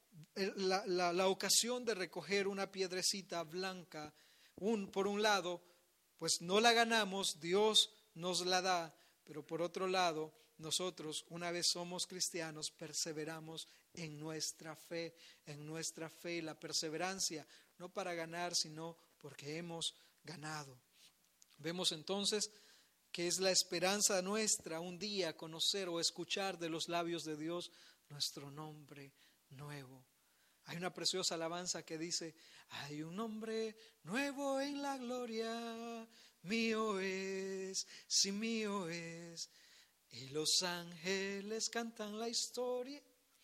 la, la, la ocasión de recoger una piedrecita blanca. Un, por un lado, pues no la ganamos, Dios nos la da, pero por otro lado, nosotros, una vez somos cristianos, perseveramos en nuestra fe, en nuestra fe, la perseverancia, no para ganar, sino porque hemos ganado. Vemos entonces que es la esperanza nuestra un día conocer o escuchar de los labios de Dios nuestro nombre nuevo. Hay una preciosa alabanza que dice: hay un nombre nuevo en la gloria, mío es, sí mío es, y los ángeles cantan la historia,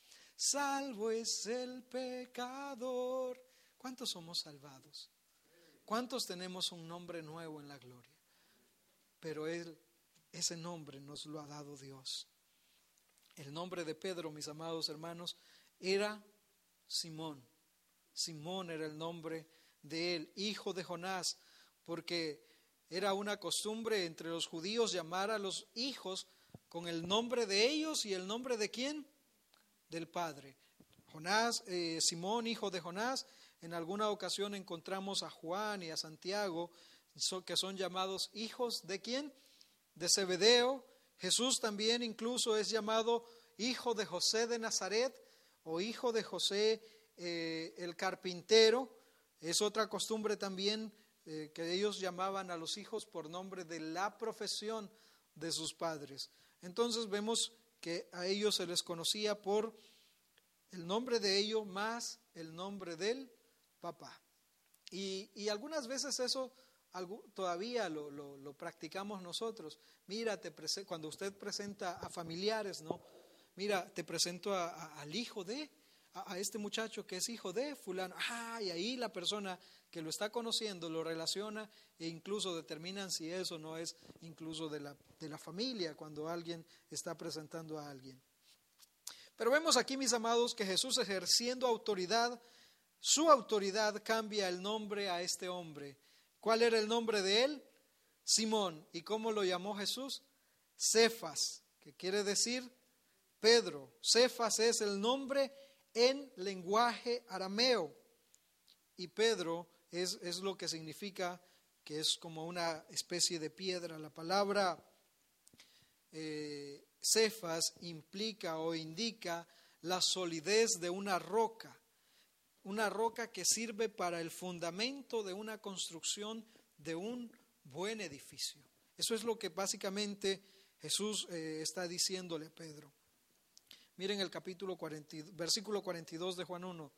salvo es el pecador. ¿Cuántos somos salvados? ¿Cuántos tenemos un nombre nuevo en la gloria? Pero él, ese nombre nos lo ha dado Dios. El nombre de Pedro, mis amados hermanos, era Simón. Simón era el nombre de él, hijo de Jonás, porque era una costumbre entre los judíos llamar a los hijos con el nombre de ellos y el nombre de quién, del padre. Jonás, eh, Simón, hijo de Jonás. En alguna ocasión encontramos a Juan y a Santiago, que son llamados hijos de quién, de Zebedeo. Jesús también incluso es llamado hijo de José de Nazaret o hijo de José eh, el carpintero. Es otra costumbre también eh, que ellos llamaban a los hijos por nombre de la profesión de sus padres. Entonces vemos que a ellos se les conocía por el nombre de ellos más el nombre del papá. Y, y algunas veces eso todavía lo, lo, lo practicamos nosotros. Mira, te prese- cuando usted presenta a familiares, ¿no? Mira, te presento a, a, al hijo de, a, a este muchacho que es hijo de fulano. Ah, y ahí la persona que lo está conociendo lo relaciona e incluso determinan si eso no es incluso de la, de la familia cuando alguien está presentando a alguien. Pero vemos aquí, mis amados, que Jesús, ejerciendo autoridad, su autoridad cambia el nombre a este hombre. ¿Cuál era el nombre de él? Simón. ¿Y cómo lo llamó Jesús? Cefas, que quiere decir Pedro. Cefas es el nombre en lenguaje arameo. Y Pedro es, es lo que significa que es como una especie de piedra. La palabra eh, Cefas implica o indica la solidez de una roca. Una roca que sirve para el fundamento de una construcción de un buen edificio. Eso es lo que básicamente Jesús eh, está diciéndole a Pedro. Miren el capítulo cuarenta, versículo cuarenta y dos de Juan uno.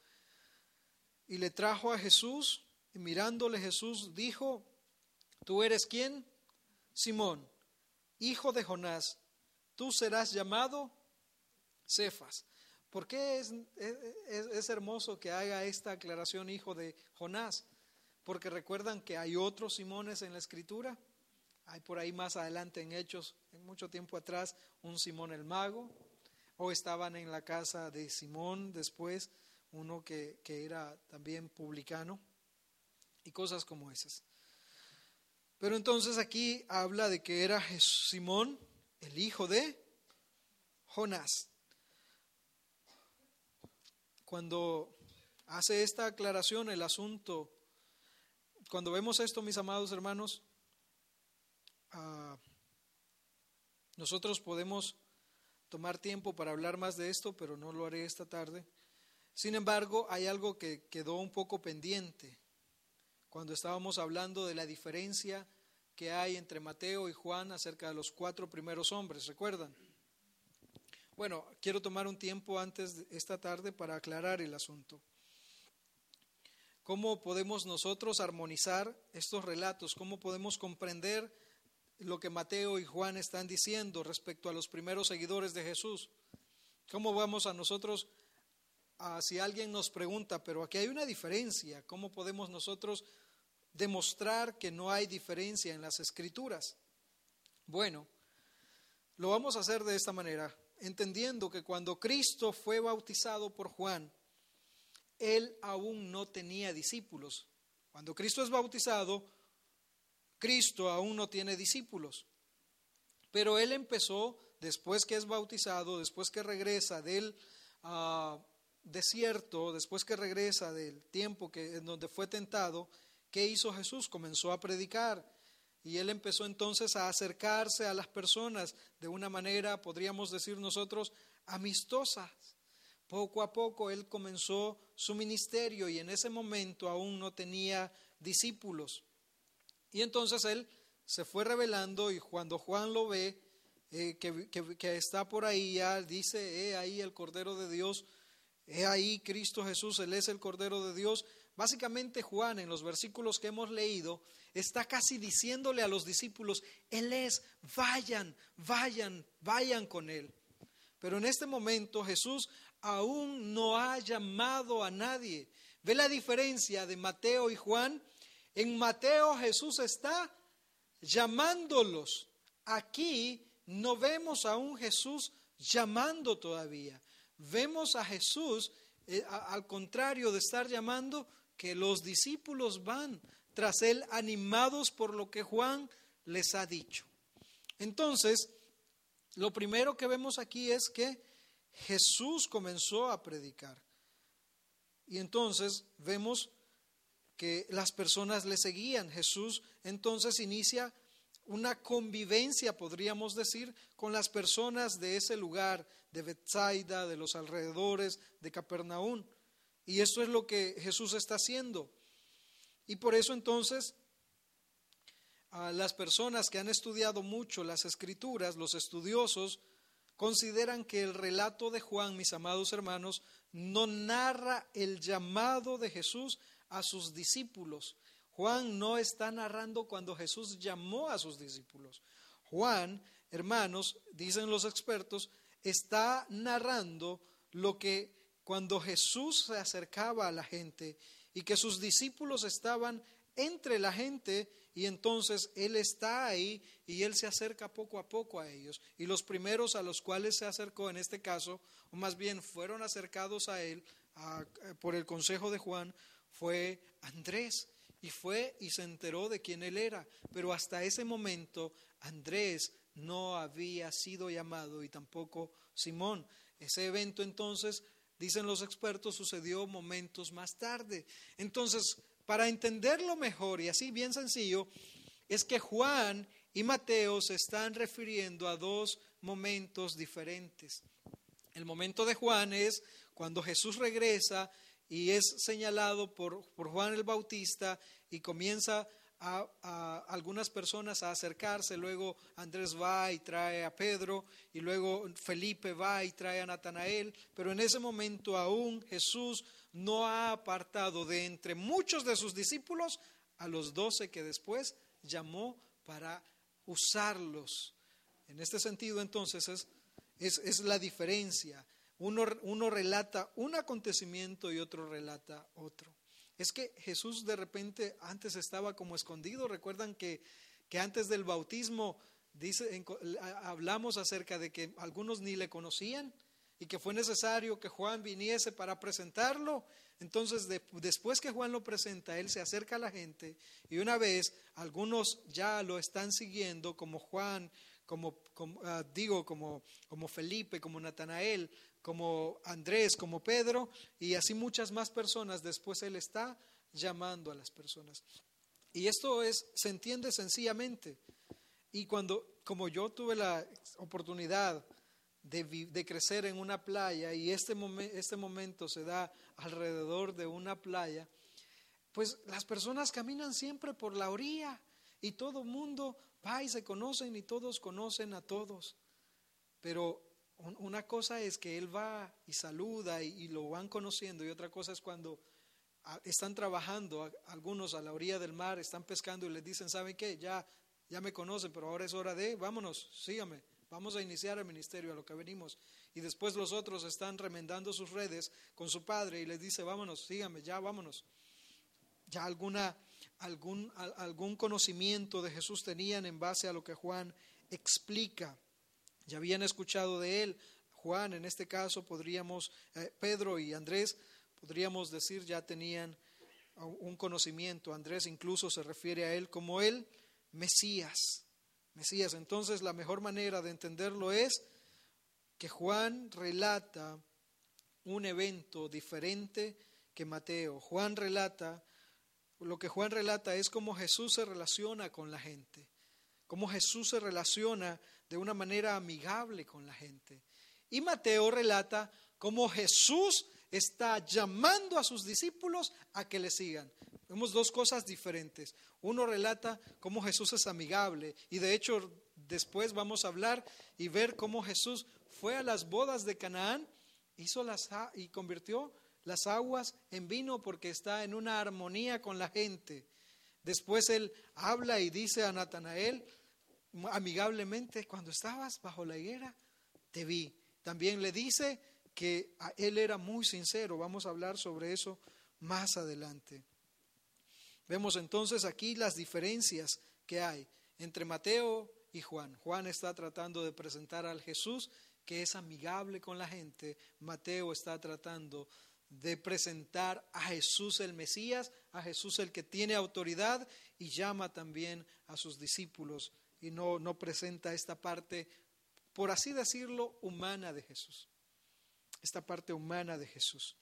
Y le trajo a Jesús, y mirándole Jesús dijo: ¿tú eres quién? Simón, hijo de Jonás, tú serás llamado Cefas. ¿Por qué es, es, es hermoso que haga esta aclaración hijo de Jonás? Porque recuerdan que hay otros Simones en la Escritura. Hay por ahí más adelante en Hechos, en mucho tiempo atrás, un Simón el mago. O estaban en la casa de Simón después, uno que, que era también publicano. Y cosas como esas. Pero entonces aquí habla de que era Simón, el hijo de Jonás. Cuando hace esta aclaración el asunto, cuando vemos esto, mis amados hermanos, uh, nosotros podemos tomar tiempo para hablar más de esto, pero no lo haré esta tarde. Sin embargo, hay algo que quedó un poco pendiente cuando estábamos hablando de la diferencia que hay entre Mateo y Juan acerca de los cuatro primeros hombres, ¿recuerdan? Bueno, quiero tomar un tiempo antes de esta tarde para aclarar el asunto. ¿Cómo podemos nosotros armonizar estos relatos? ¿Cómo podemos comprender lo que Mateo y Juan están diciendo respecto a los primeros seguidores de Jesús? ¿Cómo vamos a nosotros, a, si alguien nos pregunta, pero aquí hay una diferencia, ¿cómo podemos nosotros demostrar que no hay diferencia en las Escrituras? Bueno, lo vamos a hacer de esta manera, entendiendo que cuando Cristo fue bautizado por Juan, Él aún no tenía discípulos. Cuando Cristo es bautizado, Cristo aún no tiene discípulos. Pero Él empezó, después que es bautizado, después que regresa del uh, desierto, después que regresa del tiempo que, en donde fue tentado, ¿qué hizo Jesús? Comenzó a predicar. Y Él empezó entonces a acercarse a las personas de una manera, podríamos decir nosotros, amistosa. Poco a poco Él comenzó su ministerio y en ese momento aún no tenía discípulos. Y entonces Él se fue revelando y cuando Juan lo ve, eh, que, que, que está por ahí, ya dice, he ahí el Cordero de Dios, he ahí Cristo Jesús, Él es el Cordero de Dios. Básicamente Juan, en los versículos que hemos leído, está casi diciéndole a los discípulos, Él es, vayan, vayan, vayan con Él. Pero en este momento Jesús aún no ha llamado a nadie. ¿Ve la diferencia de Mateo y Juan? En Mateo Jesús está llamándolos. Aquí no vemos a un Jesús llamando todavía. Vemos a Jesús, eh, a, al contrario de estar llamando, que los discípulos van tras Él animados por lo que Juan les ha dicho. Entonces, lo primero que vemos aquí es que Jesús comenzó a predicar. Y entonces vemos que las personas le seguían. Jesús entonces inicia una convivencia, podríamos decir, con las personas de ese lugar, de Betsaida, de los alrededores, de Capernaum. Y esto es lo que Jesús está haciendo. Y por eso entonces a las personas que han estudiado mucho las Escrituras, los estudiosos, consideran que el relato de Juan, mis amados hermanos, no narra el llamado de Jesús a sus discípulos. Juan no está narrando cuando Jesús llamó a sus discípulos. Juan, hermanos, dicen los expertos, está narrando lo que cuando Jesús se acercaba a la gente y que sus discípulos estaban entre la gente y entonces Él está ahí y Él se acerca poco a poco a ellos. Y los primeros a los cuales se acercó en este caso, o más bien fueron acercados a Él a, por el consejo de Juan, fue Andrés. Y fue y se enteró de quién Él era. Pero hasta ese momento Andrés no había sido llamado y tampoco Simón. Ese evento entonces, dicen los expertos, sucedió momentos más tarde. Entonces, para entenderlo mejor y así bien sencillo, es que Juan y Mateo se están refiriendo a dos momentos diferentes. El momento de Juan es cuando Jesús regresa y es señalado por, por Juan el Bautista y comienza a, a algunas personas a acercarse. Luego Andrés va y trae a Pedro y luego Felipe va y trae a Natanael. Pero en ese momento aún Jesús no ha apartado de entre muchos de sus discípulos a los doce que después llamó para usarlos. En este sentido entonces es, es, es la diferencia. Uno, uno relata un acontecimiento y otro relata otro. Es que Jesús de repente antes estaba como escondido. Recuerdan que, que antes del bautismo dice, en, hablamos acerca de que algunos ni le conocían y que fue necesario que Juan viniese para presentarlo. Entonces de, después que Juan lo presenta, él se acerca a la gente y una vez algunos ya lo están siguiendo como Juan, como, como uh, digo, como, como Felipe, como Natanael, como Andrés, como Pedro y así muchas más personas. Después él está llamando a las personas. Y esto es, se entiende sencillamente. Y cuando, como yo tuve la oportunidad de, de crecer en una playa y este, momen, este momento se da alrededor de una playa, pues las personas caminan siempre por la orilla y todo el mundo va y se conocen y todos conocen a todos. Pero una cosa es que él va y saluda y, y lo van conociendo y otra cosa es cuando están trabajando, algunos a la orilla del mar, están pescando y les dicen, ¿saben qué? Ya, ya me conocen, pero ahora es hora de, vámonos, síganme, vamos a iniciar el ministerio, a lo que venimos. Y después los otros están remendando sus redes con su padre y les dice, vámonos, síganme, ya vámonos. Ya alguna, algún, algún conocimiento de Jesús tenían en base a lo que Juan explica. Ya habían escuchado de él. Juan, en este caso, podríamos, eh, Pedro y Andrés, podríamos decir, ya tenían un conocimiento. Andrés incluso se refiere a él como el Mesías. Mesías. Entonces, la mejor manera de entenderlo es que Juan relata un evento diferente que Mateo. Juan relata, lo que Juan relata es cómo Jesús se relaciona con la gente, cómo Jesús se relaciona de una manera amigable con la gente. Y Mateo relata cómo Jesús está llamando a sus discípulos a que le sigan. Vemos dos cosas diferentes. Uno relata cómo Jesús es amigable y de hecho después vamos a hablar y ver cómo Jesús fue a las bodas de Canaán, hizo las y convirtió las aguas en vino porque está en una armonía con la gente. Después él habla y dice a Natanael amigablemente, cuando estabas bajo la higuera te vi. También le dice que él era muy sincero. Vamos a hablar sobre eso más adelante. Vemos entonces aquí las diferencias que hay entre Mateo y Juan. Juan está tratando de presentar al Jesús que es amigable con la gente. Mateo está tratando de presentar a Jesús el Mesías, a Jesús el que tiene autoridad y llama también a sus discípulos y no, no presenta esta parte, por así decirlo, humana de Jesús. Esta parte humana de Jesús.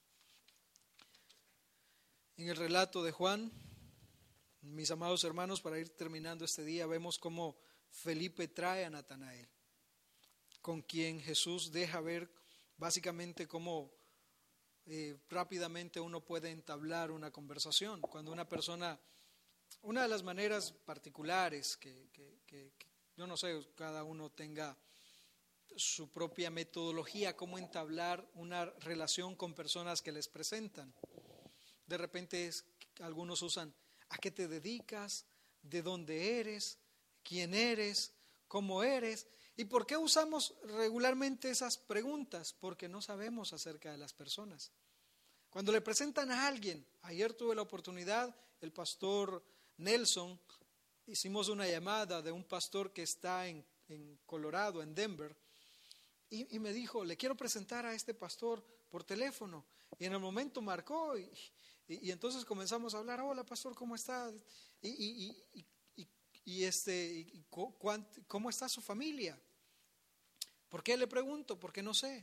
En el relato de Juan, mis amados hermanos, para ir terminando este día, vemos cómo Felipe trae a Natanael, con quien Jesús deja ver básicamente cómo eh, rápidamente uno puede entablar una conversación. Cuando una persona, una de las maneras particulares que, que, que, que yo no sé, cada uno tenga su propia metodología, cómo entablar una relación con personas que les presentan. De repente es, algunos usan, ¿a qué te dedicas? ¿De dónde eres? ¿Quién eres? ¿Cómo eres? ¿Y por qué usamos regularmente esas preguntas? Porque no sabemos acerca de las personas. Cuando le presentan a alguien, ayer tuve la oportunidad, el pastor Nelson, hicimos una llamada de un pastor que está en, en Colorado, en Denver, y, y me dijo, le quiero presentar a este pastor por teléfono. Y en el momento marcó y, y, y entonces comenzamos a hablar, hola pastor, ¿cómo está? Y, y, y, y, y este, y, ¿cómo está su familia? ¿Por qué le pregunto? Porque no sé.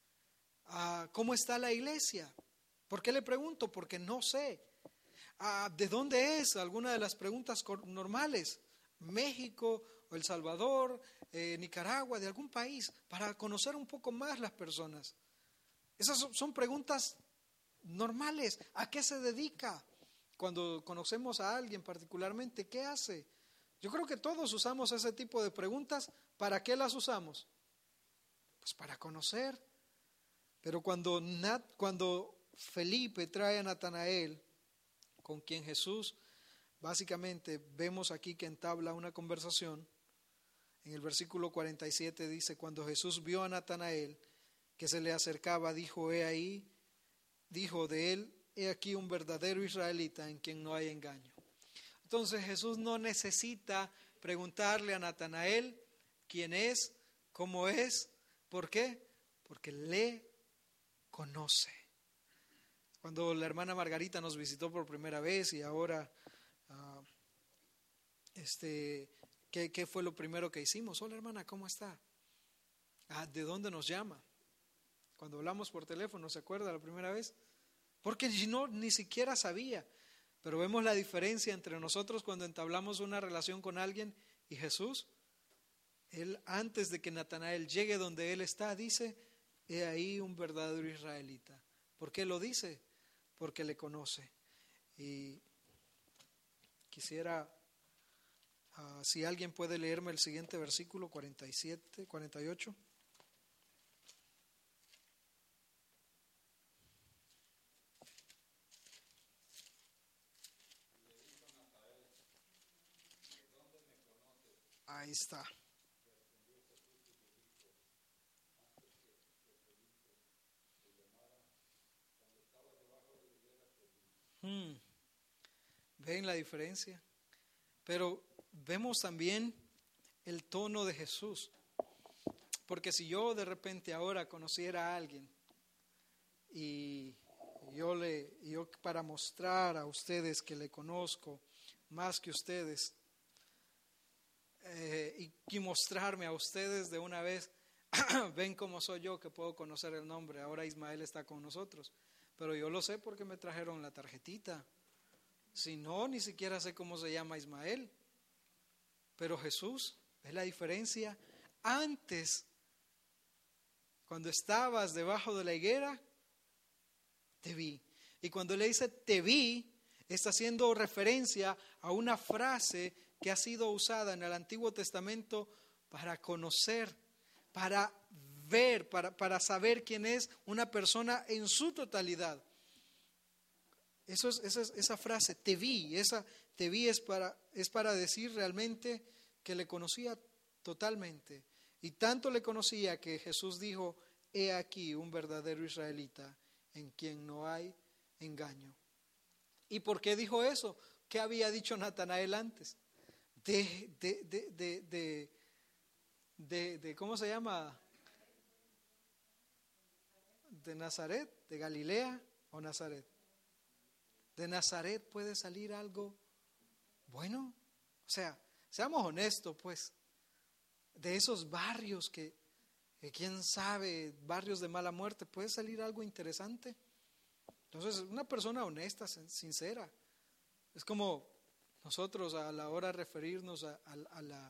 Ah, ¿cómo está la iglesia? ¿Por qué le pregunto? Porque no sé. Ah, ¿de dónde es? Alguna de las preguntas normales. México, o El Salvador, eh, Nicaragua, de algún país, para conocer un poco más las personas. Esas son preguntas normales. ¿A qué se dedica? Cuando conocemos a alguien particularmente, ¿qué hace? Yo creo que todos usamos ese tipo de preguntas. ¿Para qué las usamos? Pues para conocer. Pero cuando, Nat, cuando Felipe trae a Natanael, con quien Jesús, básicamente vemos aquí que entabla una conversación. En el versículo cuarenta y siete dice, cuando Jesús vio a Natanael que se le acercaba, dijo, he ahí, dijo de él, he aquí un verdadero israelita en quien no hay engaño. Entonces Jesús no necesita preguntarle a Natanael quién es, cómo es, ¿por qué? Porque le conoce. Cuando la hermana Margarita nos visitó por primera vez y ahora, uh, este, ¿qué, ¿qué fue lo primero que hicimos? Hola hermana, ¿cómo está? Ah, ¿de dónde nos llama? Cuando hablamos por teléfono, ¿se acuerda la primera vez? Porque no, ni siquiera sabía. Pero vemos la diferencia entre nosotros cuando entablamos una relación con alguien y Jesús. Él, antes de que Natanael llegue donde él está, dice, he ahí un verdadero israelita. ¿Por qué lo dice? Porque le conoce. Y quisiera, uh, si alguien puede leerme el siguiente versículo, cuarenta y siete, cuarenta y ocho. Ahí está. Hmm. ¿Ven la diferencia? Pero vemos también el tono de Jesús. Porque si yo de repente ahora conociera a alguien y yo le, yo para mostrar a ustedes que le conozco más que ustedes eh, y, y mostrarme a ustedes de una vez, ven cómo soy yo que puedo conocer el nombre. Ahora Ismael está con nosotros, pero yo lo sé porque me trajeron la tarjetita. Si no, ni siquiera sé cómo se llama Ismael. Pero Jesús, ¿ves la diferencia? Antes, cuando estabas debajo de la higuera, te vi. Y cuando le dice te vi, está haciendo referencia a una frase que ha sido usada en el Antiguo Testamento para conocer, para ver, para, para saber quién es una persona en su totalidad. Eso es, esa, es, esa frase, te vi, esa te vi es para, es para decir realmente que le conocía totalmente. Y tanto le conocía que Jesús dijo, he aquí un verdadero israelita en quien no hay engaño. ¿Y por qué dijo eso? ¿Qué había dicho Natanael antes? De, de, de, de, de, de, de ¿cómo se llama? De Nazaret, de Galilea o Nazaret. De Nazaret puede salir algo bueno. O sea, seamos honestos, pues, de esos barrios que, que quién sabe, barrios de mala muerte, puede salir algo interesante. Entonces, una persona honesta, sincera, es como nosotros a la hora de referirnos a, a, a la,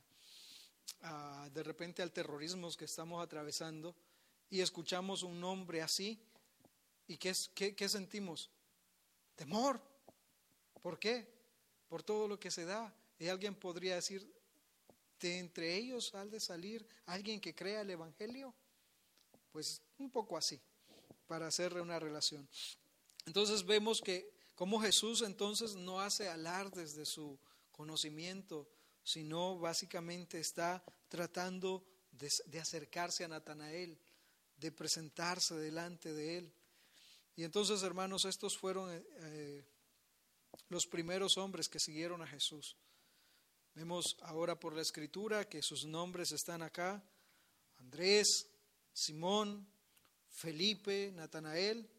a, de repente al terrorismo que estamos atravesando y escuchamos un nombre así, ¿y qué, qué, qué sentimos? Temor. ¿Por qué? Por todo lo que se da. Y alguien podría decir, de entre ellos ha de salir alguien que crea el Evangelio. Pues un poco así, para hacerle una relación. Entonces vemos que como Jesús entonces no hace alardes de su conocimiento, sino básicamente está tratando de, de acercarse a Natanael, de presentarse delante de él. Y entonces, hermanos, estos fueron eh, los primeros hombres que siguieron a Jesús. Vemos ahora por la Escritura que sus nombres están acá: Andrés, Simón, Felipe, Natanael.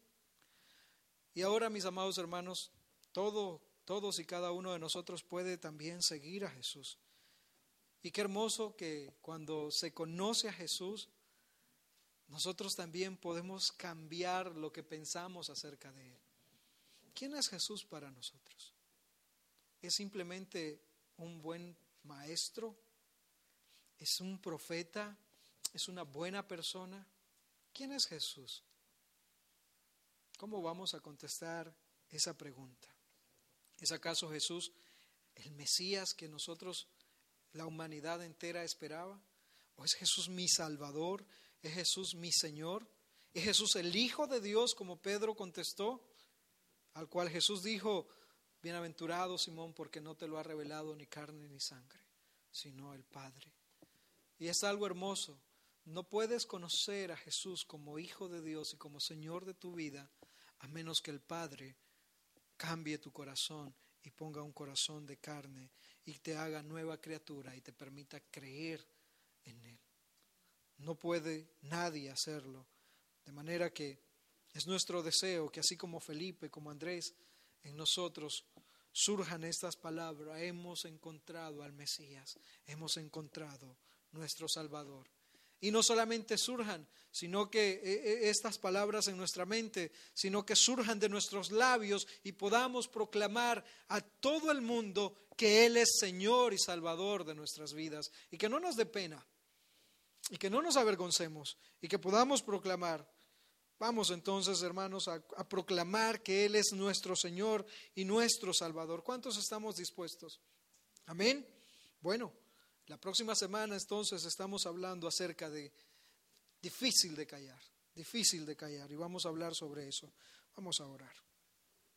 Y ahora, mis amados hermanos, todo, todos y cada uno de nosotros puede también seguir a Jesús. Y qué hermoso que cuando se conoce a Jesús, nosotros también podemos cambiar lo que pensamos acerca de Él. ¿Quién es Jesús para nosotros? ¿Es simplemente un buen maestro? ¿Es un profeta? ¿Es una buena persona? ¿Quién es Jesús? ¿Cómo vamos a contestar esa pregunta? ¿Es acaso Jesús el Mesías que nosotros, la humanidad entera, esperaba? ¿O es Jesús mi Salvador? ¿Es Jesús mi Señor? ¿Es Jesús el Hijo de Dios, como Pedro contestó? Al cual Jesús dijo, bienaventurado Simón, porque no te lo ha revelado ni carne ni sangre, sino el Padre. Y es algo hermoso. No puedes conocer a Jesús como Hijo de Dios y como Señor de tu vida a menos que el Padre cambie tu corazón y ponga un corazón de carne y te haga nueva criatura y te permita creer en Él. No puede nadie hacerlo. De manera que es nuestro deseo que así como Felipe, como Andrés, en nosotros surjan estas palabras: hemos encontrado al Mesías, hemos encontrado nuestro Salvador. Y no solamente surjan, sino que estas palabras en nuestra mente, sino que surjan de nuestros labios y podamos proclamar a todo el mundo que Él es Señor y Salvador de nuestras vidas. Y que no nos dé pena, y que no nos avergoncemos, y que podamos proclamar. Vamos entonces, hermanos, a, a proclamar que Él es nuestro Señor y nuestro Salvador. ¿Cuántos estamos dispuestos? Amén. Bueno, la próxima semana entonces estamos hablando acerca de difícil de callar, difícil de callar, y vamos a hablar sobre eso. Vamos a orar.